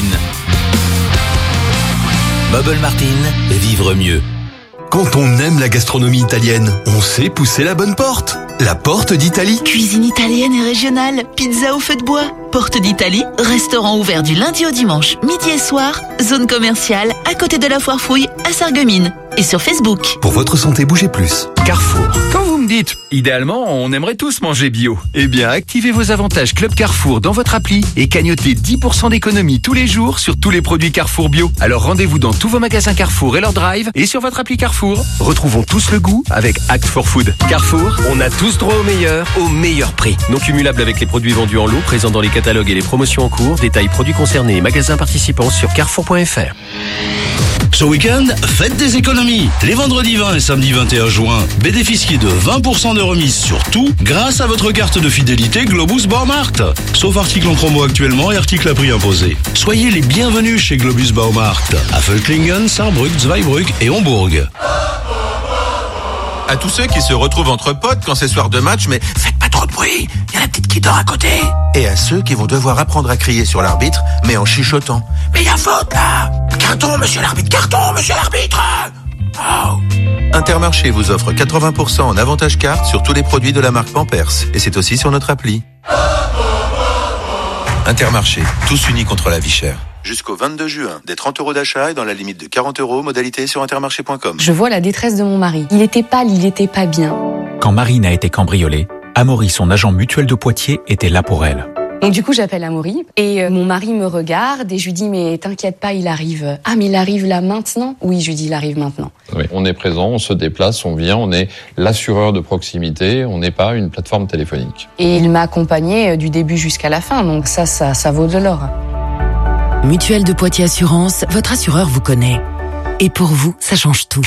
Meubles Martin, vivre mieux.
Quand on aime la gastronomie italienne, on sait pousser la bonne porte.
la Porte d'Italie.
Cuisine italienne et régionale, pizza au feu de bois. Porte d'Italie, restaurant ouvert du lundi au dimanche, midi et soir, zone commerciale, à côté de la Foire Fouille, à Sarreguemines. Et sur Facebook.
Pour votre santé, bougez plus. Carrefour.
Quand vous me dites, idéalement, on aimerait tous manger bio. Eh bien, activez vos avantages Club Carrefour dans votre appli et cagnotez 10% d'économie tous les jours sur tous les produits Carrefour bio. Alors rendez-vous dans tous vos magasins Carrefour et leur drive et sur votre appli Carrefour. Retrouvons tous le goût avec Act for Food. Carrefour, on a tous droit au meilleur prix. Non cumulable avec les produits vendus en lot, présents dans les catalogues et les promotions en cours. Détails produits concernés et magasins participants sur carrefour.fr.
Ce week-end, faites des économies. Les vendredis 20 et samedi 21 juin, bénéficiez de 20% de remise sur tout grâce à votre carte de fidélité Globus Baumarkt. Sauf articles en promo actuellement et articles à prix imposé. Soyez les bienvenus chez Globus Baumarkt à Völklingen, Saarbrück, Zweibrück et Hombourg.
À tous ceux qui se retrouvent entre potes quand c'est soir de match, mais faites pas trop de bruit, il y a la petite qui dort à côté. Et à ceux qui vont devoir apprendre à crier sur l'arbitre, mais en chuchotant. Mais il y a faute là. Carton, monsieur l'arbitre, carton, monsieur l'arbitre. Oh. Intermarché vous offre 80% en avantage carte sur tous les produits de la marque Pampers. Et c'est aussi sur notre appli. Intermarché, tous unis contre la vie chère. Jusqu'au 22 juin, des 30 € d'achat et dans la limite de 40 €, modalité sur intermarché.com.
Je vois la détresse de mon mari. Il était pâle, il était pas bien.
Quand Marine a été cambriolée, Amaury, son agent mutuel de Poitiers, était là pour elle.
Donc du coup, j'appelle Amaury et mon mari me regarde et je lui dis mais t'inquiète pas, il arrive. Ah mais il arrive là maintenant ? Oui, je lui dis il arrive maintenant.
Oui, on est présent, on se déplace, on vient, on est l'assureur de proximité, on n'est pas une plateforme téléphonique.
Et il m'a accompagné du début jusqu'à la fin, donc ça vaut de l'or.
Mutuelle de Poitiers Assurance, votre assureur vous connaît. Et pour vous, ça change tout.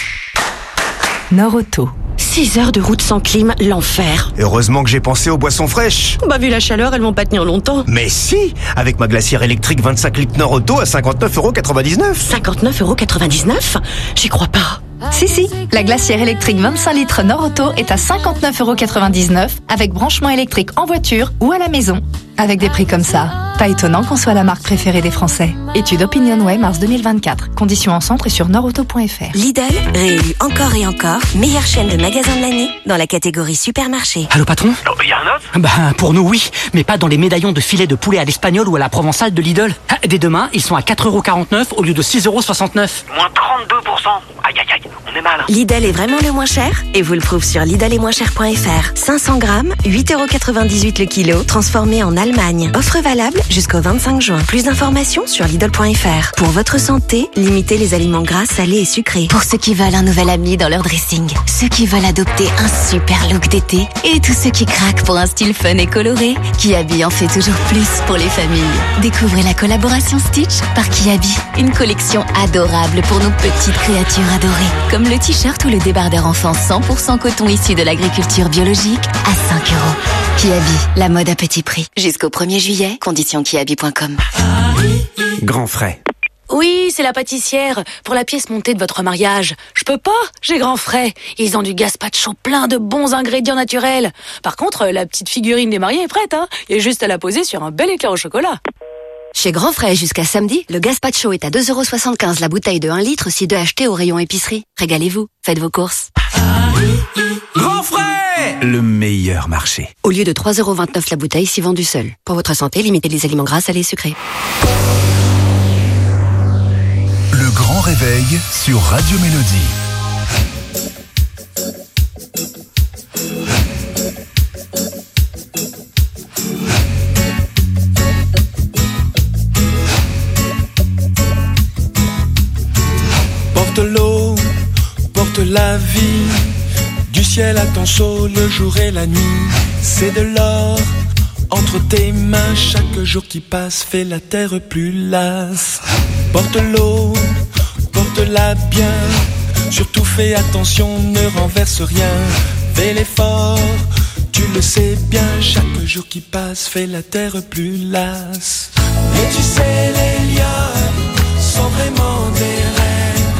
Nord-Auto.
6 heures de route sans clim, l'enfer.
Heureusement que j'ai pensé aux boissons fraîches.
Bah vu la chaleur, elles vont pas tenir longtemps.
Mais si, avec ma glacière électrique 25 litres Nord-Auto à 59,99 €.
59,99 €? J'y crois pas.
Si, la glacière électrique 25 litres Nord-Auto est à 59,99 € avec branchement électrique en voiture ou à la maison. Avec des prix comme ça, pas étonnant qu'on soit la marque préférée des Français. Étude Opinionway mars 2024. Conditions en centre et sur nordauto.fr.
Lidl, réélu encore et encore, meilleure chaîne de magasins de l'année dans la catégorie supermarché.
Allô patron ?
Il y a un autre ?
Pour nous oui, mais pas dans les médaillons de filet de poulet à l'espagnol ou à la provençale de Lidl. Dès demain, ils sont à 4,49 € au lieu de 6,69 €.
Moins 32%. Aïe, on est mal.
Lidl est vraiment le moins cher et vous le prouve sur lidletmoincher.fr. 500 grammes, 8,98 € le kilo, transformé en Allemagne. Offre valable jusqu'au 25 juin. Plus d'informations sur Lidl.fr. Pour votre santé, limitez les aliments gras, salés et sucrés.
Pour ceux qui veulent un nouvel ami dans leur dressing, ceux qui veulent adopter un super look d'été et tous ceux qui craquent pour un style fun et coloré, Kiabi en fait toujours plus pour les familles. Découvrez la collaboration Stitch par Kiabi, une collection adorable pour nos petites créatures adorées, comme le t-shirt ou le débardeur enfant 100% coton issu de l'agriculture biologique à 5 €. Kiabi, la mode à petit prix. Jusqu'au 1er juillet, conditions kiabi.com.
Grand frais.
Oui, c'est la pâtissière. Pour la pièce montée de votre mariage. Je peux pas, j'ai Grand Frais. Ils ont du gazpacho plein de bons ingrédients naturels. Par contre, la petite figurine des mariés est prête, hein. Il y a juste à la poser sur un bel éclair au chocolat.
Chez Grand Frais, jusqu'à samedi, le gazpacho est à 2,75 € la bouteille de 1 litre si 2 achetés au rayon épicerie. Régalez-vous, faites vos courses.
Grand frais, le meilleur marché.
Au lieu de 3,29 € la bouteille si vendue seule. Pour votre santé, limitez les aliments gras, salés et sucrés.
Le grand réveil sur Radio Mélodie.
Porte l'eau, porte la vie, du ciel à ton chaud le jour et la nuit. C'est de l'or entre tes mains, chaque jour qui passe fait la terre plus lasse. Porte l'eau, porte-la bien, surtout fais attention, ne renverse rien. Fais l'effort, tu le sais bien, chaque jour qui passe fait la terre plus lasse. Et tu sais, les lions sont vraiment des reines.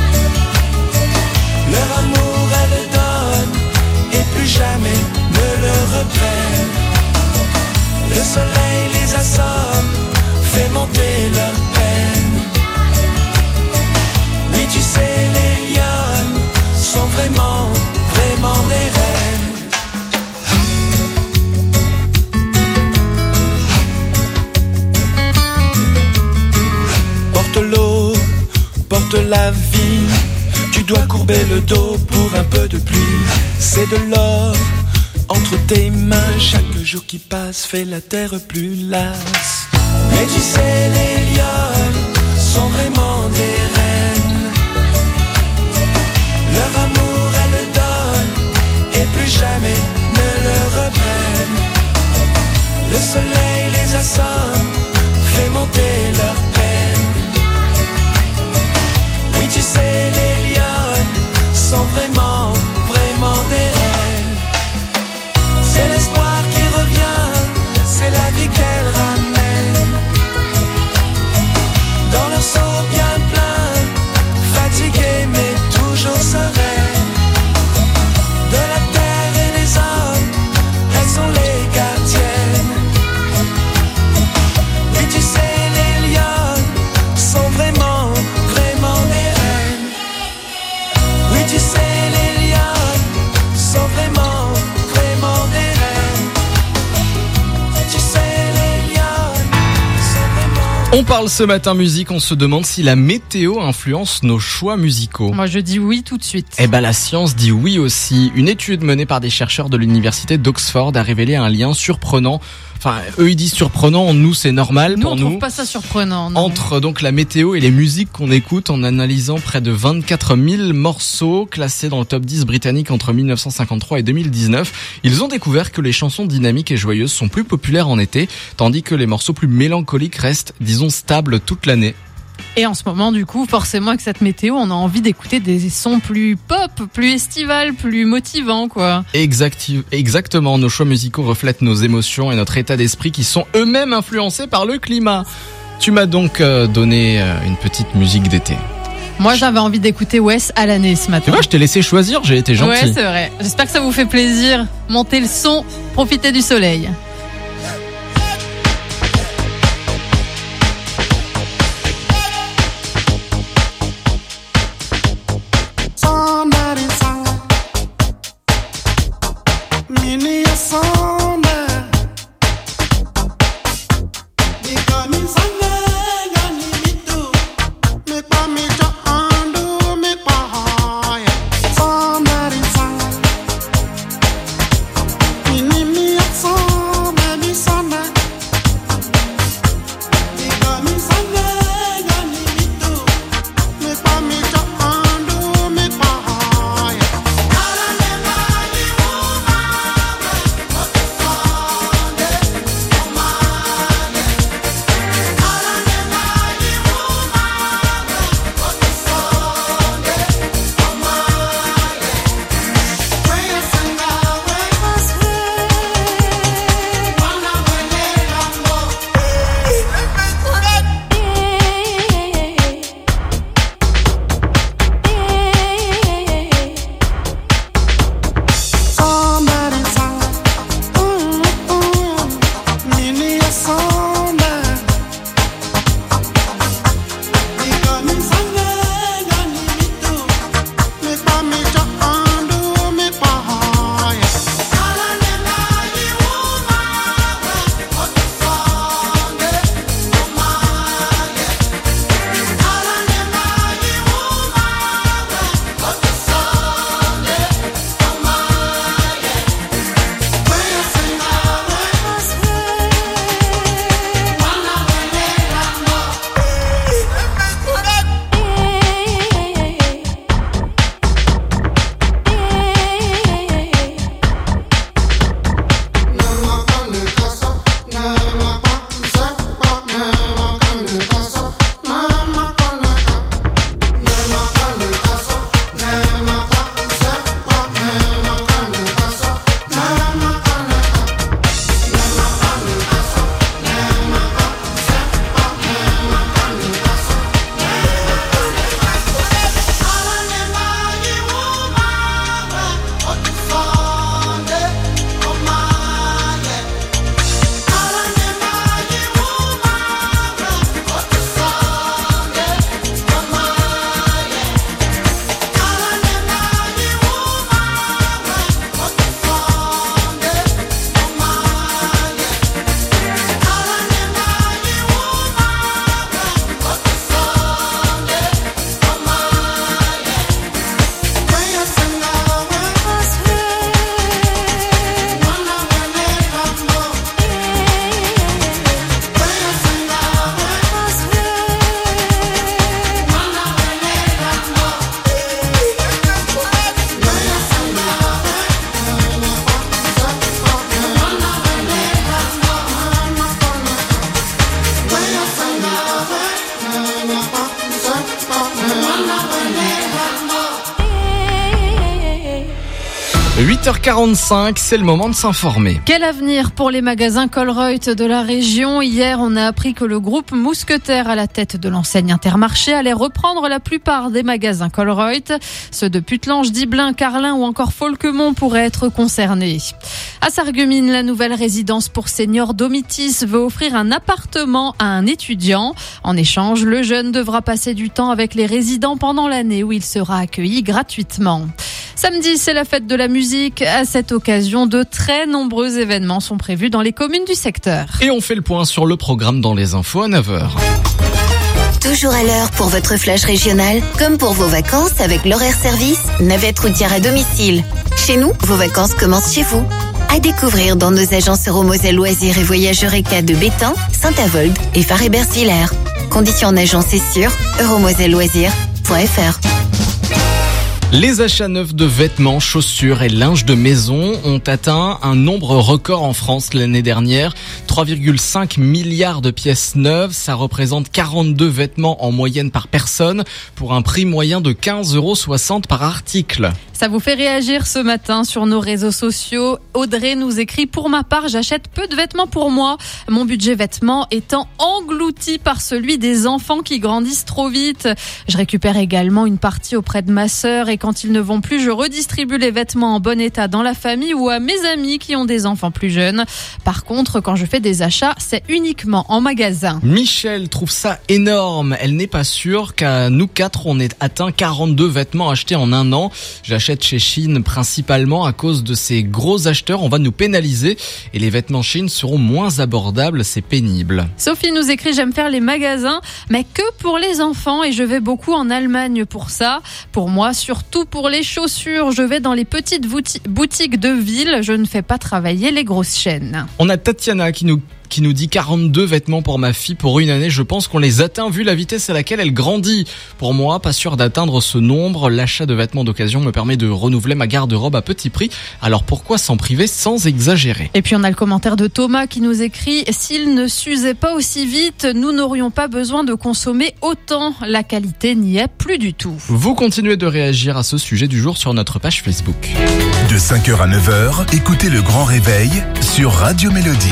Leur amour, elles donnent et plus jamais ne le reprennent. Le soleil les assomme, fait monter leur peine. Oui, tu sais, les lions sont vraiment, vraiment des reines. porte la vie. Tu dois courber le dos pour un peu de pluie. C'est de l'or entre tes mains. Chaque jour qui passe fait la terre plus lasse. Mais tu sais, les lionnes sont vraiment des reines. Leur amour elles le donnent et plus jamais ne le reprennent. Le soleil les assomme, fait monter leur peine. Oui, tu sais, les lionnes sont vraiment, vraiment des reines. C'est l'espoir qui revient, c'est la vie qu'elles ramènent. Dans leur seau bien plein, fatiguées mais toujours sereines. De la terre et des hommes, elles sont les gardiennes. Oui, tu sais, les lionnes sont vraiment, vraiment des reines. Oui, tu sais, les lionnes sont vraiment, vraiment des reines. Tu sais, les lionnes sont vraiment...
On parle ce matin musique, on se demande si la météo influence nos choix musicaux.
Moi je dis oui tout de suite.
Eh ben la science dit oui aussi. Une étude menée par des chercheurs de l'université d'Oxford a révélé un lien surprenant. Enfin, eux ils disent surprenant, nous c'est normal pour nous.
Nous on trouve pas ça surprenant. Non.
Entre donc la météo et les musiques qu'on écoute en analysant près de 24 000 morceaux classés dans le top 10 britannique entre 1953 et 2019, ils ont découvert que les chansons dynamiques et joyeuses sont plus populaires en été, tandis que les morceaux plus mélancoliques restent, disons, stables toute l'année.
Et en ce moment, du coup, forcément, avec cette météo, on a envie d'écouter des sons plus pop, plus estivales, plus motivants, quoi.
Exactement. Nos choix musicaux reflètent nos émotions et notre état d'esprit qui sont eux-mêmes influencés par le climat. Tu m'as donc donné une petite musique d'été.
Moi, j'avais envie d'écouter Wes à l'année ce matin.
Tu vois, je t'ai laissé choisir, j'ai été gentil.
Ouais, c'est vrai. J'espère que ça vous fait plaisir. Montez le son, profitez du soleil.
Song
8h45, c'est le moment de s'informer.
Quel avenir pour les magasins Colruyt de la région? Hier, on a appris que le groupe Mousquetaire à la tête de l'enseigne Intermarché allait reprendre la plupart des magasins Colruyt. Ceux de Putlange, Dibelin, Carlin ou encore Folquemont pourraient être concernés. À Sarreguemines, la nouvelle résidence pour seniors Domitis veut offrir un appartement à un étudiant. En échange, le jeune devra passer du temps avec les résidents pendant l'année où il sera accueilli gratuitement. Samedi, c'est la fête de la musique. À cette occasion, de très nombreux événements sont prévus dans les communes du secteur.
Et on fait le point sur le programme dans les infos à 9h.
Toujours à l'heure pour votre flash régional, comme pour vos vacances avec l'horaire service, navette routière à domicile. Chez nous, vos vacances commencent chez vous. À découvrir dans nos agences Euromoselle Loisirs et Voyages Eureka de Bétain, Saint-Avold et Faré-Bersvillers. Conditions en agence et sur euromoselleloisirs.fr.
Les achats neufs de vêtements, chaussures et linge de maison ont atteint un nombre record en France l'année dernière. 3,5 milliards de pièces neuves, ça représente 42 vêtements en moyenne par personne pour un prix moyen de 15,60 € par article.
Ça vous fait réagir ce matin sur nos réseaux sociaux. Audrey nous écrit: pour ma part, j'achète peu de vêtements pour moi. Mon budget vêtements étant englouti par celui des enfants qui grandissent trop vite. Je récupère également une partie auprès de ma sœur et quand ils ne vont plus, je redistribue les vêtements en bon état dans la famille ou à mes amis qui ont des enfants plus jeunes. Par contre, quand je fais des achats, c'est uniquement en magasin.
Michel trouve ça énorme. Elle n'est pas sûre qu'à nous 4, on ait atteint 42 vêtements achetés en un an. J'achète chez Shein principalement à cause de ces gros acheteurs. On va nous pénaliser et les vêtements Shein seront moins abordables. C'est pénible.
Sophie nous écrit: j'aime faire les magasins, mais que pour les enfants et je vais beaucoup en Allemagne pour ça. Pour moi, surtout pour les chaussures, je vais dans les petites boutiques de ville. Je ne fais pas travailler les grosses chaînes.
On a Tatiana qui nous dit 42 vêtements pour ma fille pour une année. Je pense qu'on les atteint vu la vitesse à laquelle elle grandit. Pour moi, pas sûr d'atteindre ce nombre. L'achat de vêtements d'occasion me permet de renouveler ma garde-robe à petit prix. Alors pourquoi s'en priver sans exagérer?
Et puis on a le commentaire de Thomas qui nous écrit: s'il ne s'usait pas aussi vite, nous n'aurions pas besoin de consommer autant. La qualité n'y est plus du tout.
Vous continuez de réagir à ce sujet du jour sur notre page Facebook.
De 5h à 9h, écoutez le Grand Réveil sur Radio Mélodie.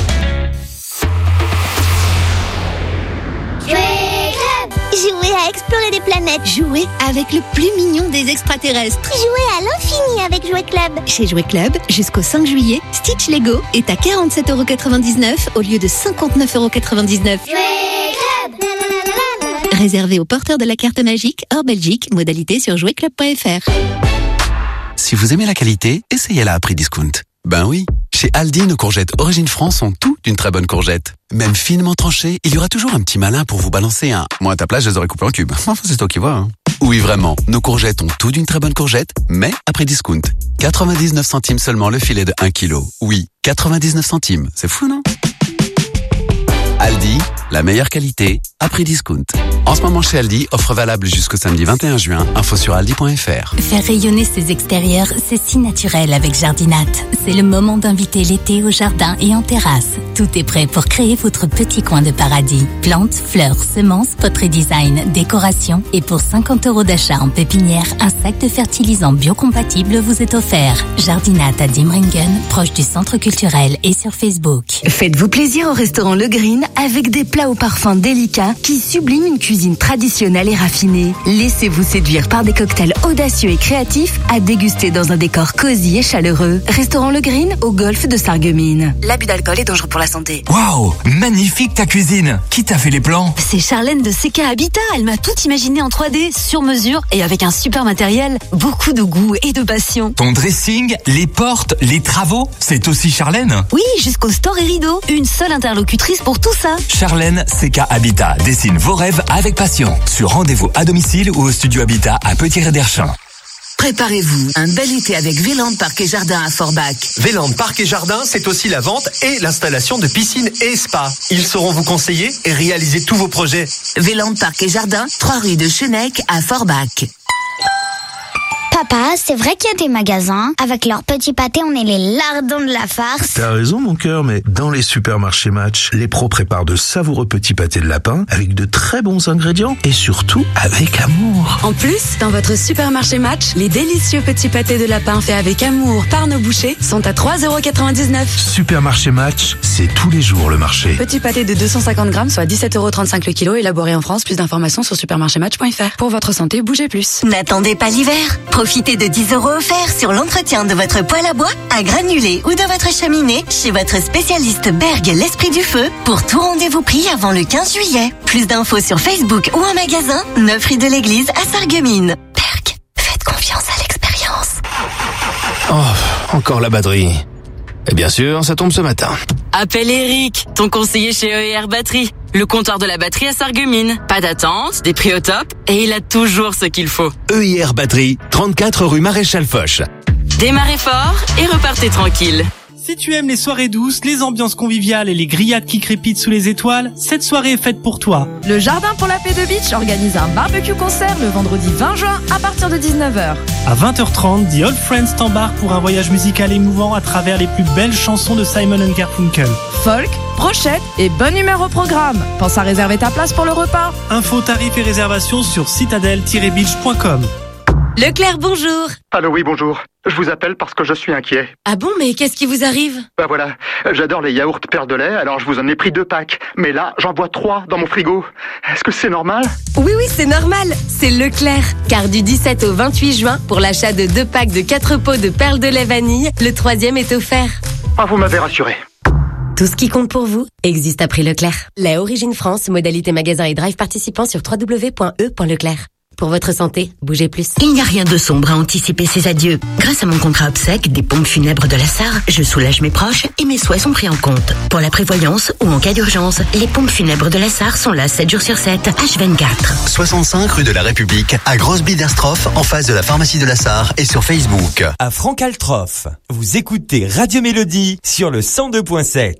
Jouer à explorer des planètes. Jouer avec le plus mignon des extraterrestres.
Jouer à l'infini avec Jouet Club.
Chez Jouet Club, jusqu'au 5 juillet, Stitch Lego est à 47,99 € au lieu de 59,99 €.
Jouet Club.
Réservé aux porteurs de la carte magique hors Belgique, modalité sur jouetclub.fr.
Si vous aimez la qualité, essayez-la à prix discount. Ben oui, chez Aldi, nos courgettes Origine France sont tout d'une très bonne courgette. Même finement tranchées, il y aura toujours un petit malin pour vous balancer un « moi à ta place, je les aurais coupées en cubes ». Enfin, c'est toi qui vois, hein. Oui, vraiment, nos courgettes ont tout d'une très bonne courgette, mais à prix discount. 99 centimes seulement le filet de 1 kg. Oui, 99 centimes, c'est fou, non ? Aldi, la meilleure qualité, à prix discount. En ce moment chez Aldi, offre valable jusqu'au samedi 21 juin, info sur aldi.fr.
Faire rayonner ses extérieurs, c'est si naturel avec Jardinat. C'est le moment d'inviter l'été au jardin et en terrasse. Tout est prêt pour créer votre petit coin de paradis. Plantes, fleurs, semences, poterie design, décoration. Et pour 50 € d'achat en pépinière, un sac de fertilisant biocompatible vous est offert. Jardinat à Dimringen, proche du centre culturel et sur Facebook.
Faites-vous plaisir au restaurant Le Green avec des plats au parfum délicat qui subliment une cuisine traditionnelle et raffinée. Laissez-vous séduire par des cocktails audacieux et créatifs à déguster dans un décor cosy et chaleureux. Restaurant Le Green au golfe de Sarreguemines. L'abus d'alcool est dangereux pour la santé.
Waouh, magnifique ta cuisine. Qui t'a fait les plans?
C'est Charlène de CK Habitat. Elle m'a tout imaginé en 3D, sur mesure et avec un super matériel. Beaucoup de goût et de passion.
Ton dressing, les portes, les travaux, c'est aussi Charlène?
Oui, jusqu'au store et rideaux. Une seule interlocutrice pour tout ça.
Charlène CK Habitat dessine vos rêves avec passion. Sur rendez-vous à domicile ou au studio Habitat à Petit-Ré-d'Erchin.
Préparez-vous, un bel été avec Véland Parc et Jardin à Forbach.
Véland Parc et Jardin, c'est aussi la vente et l'installation de piscines et spas. Ils sauront vous conseiller et réaliser tous vos projets.
Véland Parc et Jardin, 3 rue de Chenec à Forbach.
Papa, c'est vrai qu'il y a des magasins. Avec leurs petits pâtés, on est les lardons de la farce.
T'as raison mon cœur, mais dans les supermarchés Match, les pros préparent de savoureux petits pâtés de lapin avec de très bons ingrédients et surtout avec amour.
En plus, dans votre supermarché Match, les délicieux petits pâtés de lapin faits avec amour par nos bouchers sont à 3,99 €.
Supermarché Match, c'est tous les jours le marché.
Petit pâté de 250 grammes, soit 17,35 € le kilo, élaboré en France. Plus d'informations sur supermarchématch.fr. Pour votre santé, bougez plus.
N'attendez pas l'hiver. Profitez de 10 € offerts sur l'entretien de votre poêle à bois, à granulés ou de votre cheminée chez votre spécialiste Berg l'Esprit du Feu pour tout rendez-vous pris avant le 15 juillet. Plus d'infos sur Facebook ou en magasin, 9 rue de l'Église à Sarreguemines. Berg, faites confiance à l'expérience.
Oh, encore la batterie. Et bien sûr, ça tombe ce matin.
Appelle Eric, ton conseiller chez EIR Batterie. Le comptoir de la batterie à Sarreguemines. Pas d'attente, des prix au top, et il a toujours ce qu'il faut.
EIR Batterie, 34 rue Maréchal Foch.
Démarrez fort et repartez tranquille.
Si tu aimes les soirées douces, les ambiances conviviales et les grillades qui crépitent sous les étoiles, cette soirée est faite pour toi.
Le Jardin pour la paix de Beach organise un barbecue concert le vendredi 20 juin à partir de 19h.
À 20h30, The Old Friends t'embarque pour un voyage musical émouvant à travers les plus belles chansons de Simon & Garfunkel.
Folk, brochette et bonne humeur au programme. Pense à réserver ta place pour le repas.
Infos, tarifs et réservations sur citadel-beach.com.
Leclerc, bonjour.
Allô, oui, bonjour. Je vous appelle parce que je suis inquiet.
Ah bon, mais qu'est-ce qui vous arrive?
Bah voilà, j'adore les yaourts perles de lait, alors je vous en ai pris 2 packs. Mais là, j'en vois 3 dans mon frigo. Est-ce que c'est normal?
Oui, c'est normal. C'est Leclerc. Car du 17 au 28 juin, pour l'achat de 2 packs de 4 pots de perles de lait vanille, le 3e est offert.
Ah, vous m'avez rassuré.
Tout ce qui compte pour vous existe à prix Leclerc. Lait Origine France, modalité magasin et drive participant sur www.e.leclerc. Pour votre santé, bougez plus.
Il n'y a rien de sombre à anticiper ces adieux. Grâce à mon contrat obsèque des pompes funèbres de la Sarre, je soulage mes proches et mes souhaits sont pris en compte. Pour la prévoyance ou en cas d'urgence, les pompes funèbres de la Sarre sont là 7 jours sur 7, H24.
65 rue de la République, à Grosse-Biederstroff, en face de la pharmacie de la Sarre et sur Facebook.
À Franck-Altroff, vous écoutez Radio Mélodie sur le 102.7.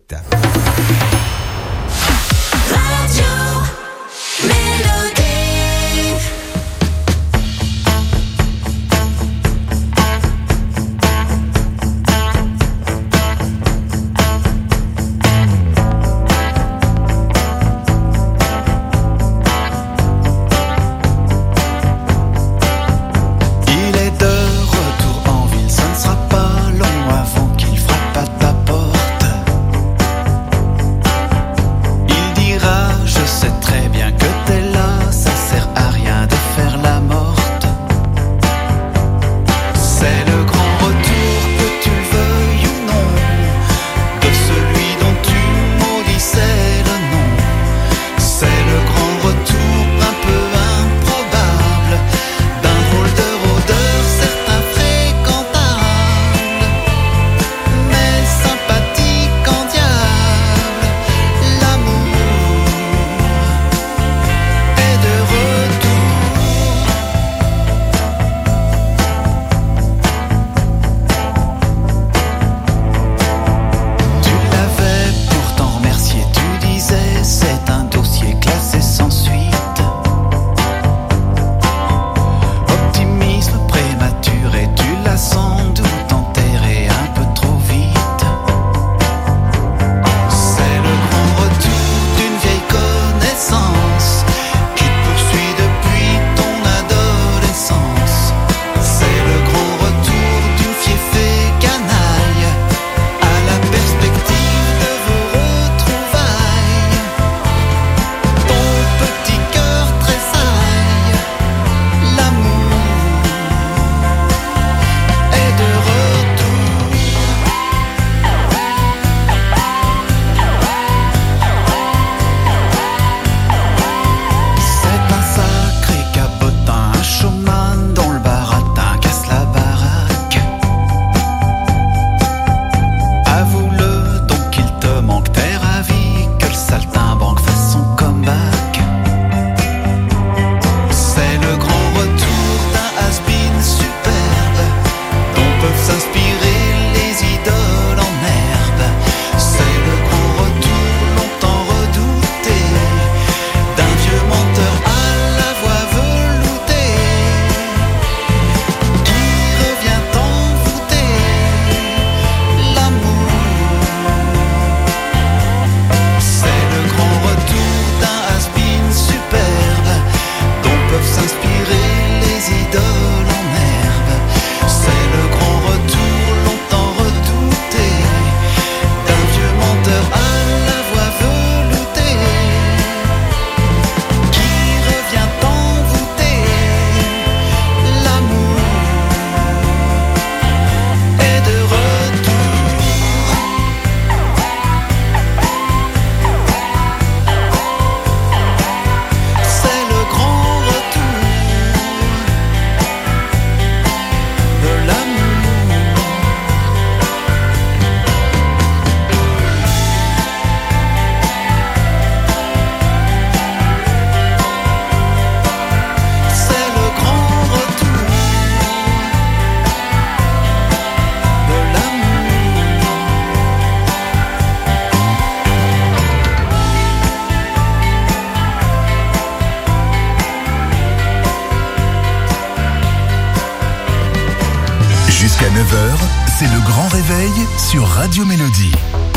9h, c'est le grand réveil sur Radio Mélodie.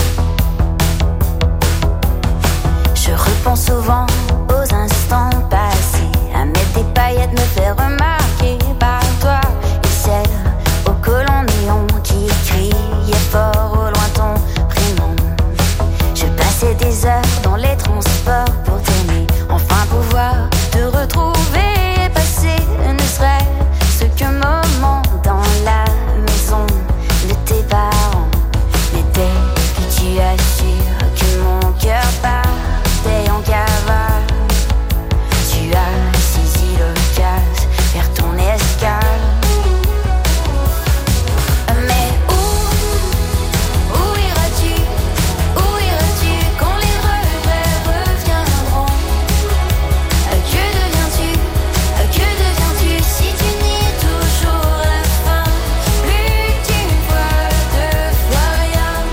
Je repense souvent aux instants passés, à mettre des paillettes, me faire remarquer par toi. Et celle au collant néon qui criait fort au loin ton prénom. Je passais des heures dans les transports pour t'aimer, enfin pouvoir te retrouver et passer ne serait-ce qu'un moment dans la maison de tes parents. Mais dès que tu assures que mon cœur partait en cavale, tu as saisi l'occasion vers ton escale. Mais où iras-tu quand les regrets reviendront? Que deviens-tu si tu nies toujours la fin? Plus qu'une fois, deux fois rien.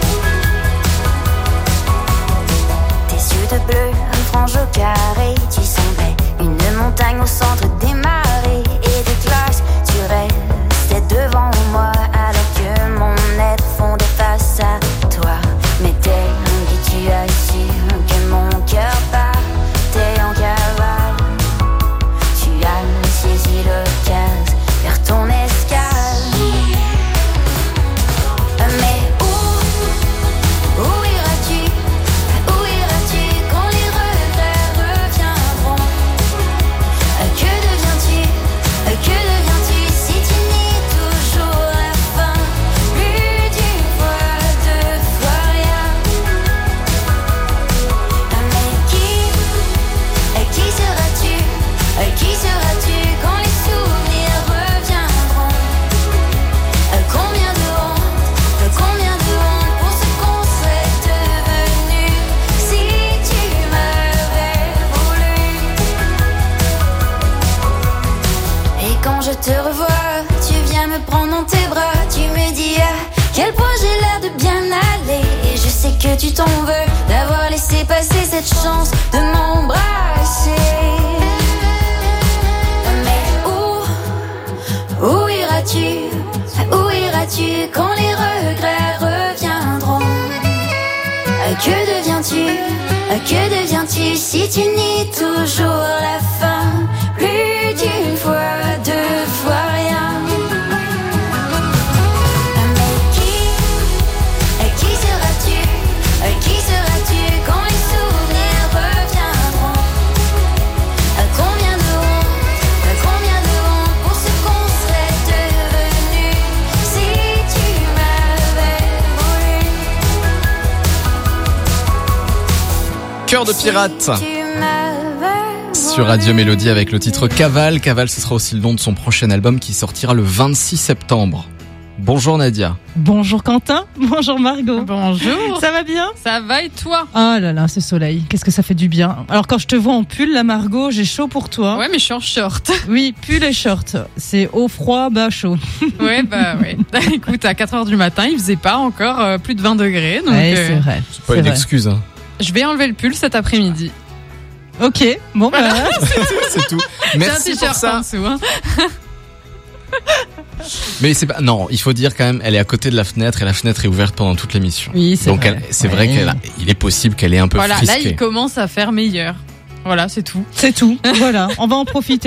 Tes yeux de bleu, un frange au carré, tu semblais une montagne au centre des marées et des glaces. Tu restais devant moi alors que mon être fondait face à toi. Mais dès que tu assures que mon cœur partait en cavale, tu as saisi l'occasion vers ton escale. Mais où iras-tu quand les regrets reviendront? Que deviens-tu si tu nies toujours la fin? Plus d'une fois, deux fois rien. Mais qui seras-tu quand les souvenirs reviendront? Combien de honte pour ce qu'on serait devenu si tu m'avais voulu. Et quand je te revois, tu viens me prendre dans tes bras, tu me dis à quel point j'ai l'air de bien aller. Et je sais que tu t'en veux d'avoir laissé passer cette chance de m'embrasser. Mais où iras-tu quand les regrets reviendront? Que deviens-tu si tu nies toujours la fin? Plus d'une fois, deux fois rien. Mais qui seras-tu quand les souvenirs reviendront? Combien de honte pour ce qu'on serait devenu si tu m'avais voulu.
Cœur de pirate sur Radio Mélodie avec le titre Cavale. Cavale, ce sera aussi le nom de son prochain album qui sortira le 26 septembre. Bonjour Nadia.
Bonjour Quentin, bonjour Margot.
Bonjour.
Ça va bien?
Ça va et toi?
Oh là là, ce soleil, qu'est-ce que ça fait du bien. Alors quand je te vois en pull, la Margot, j'ai chaud pour toi.
Ouais, mais je suis en short.
Oui, pull et short. C'est haut froid, bas chaud.
Ouais, bah ouais. Écoute, à 4h du matin, il faisait pas encore plus de 20 degrés. Donc,
ouais, c'est vrai.
C'est pas une excuse. Hein.
Je vais enlever le pull cet après-midi.
Ok, bon
voilà.
C'est tout. Merci pour ça.
En dessous, hein.
Mais c'est pas, non, il faut dire quand même, elle est à côté de la fenêtre et la fenêtre est ouverte pendant toute l'émission.
Oui, c'est
donc
vrai.
C'est vrai qu'il est possible qu'elle ait un peu
voilà,
frisqué.
Là, il commence à faire meilleur. Voilà, c'est tout.
C'est tout. Voilà, on va en profiter.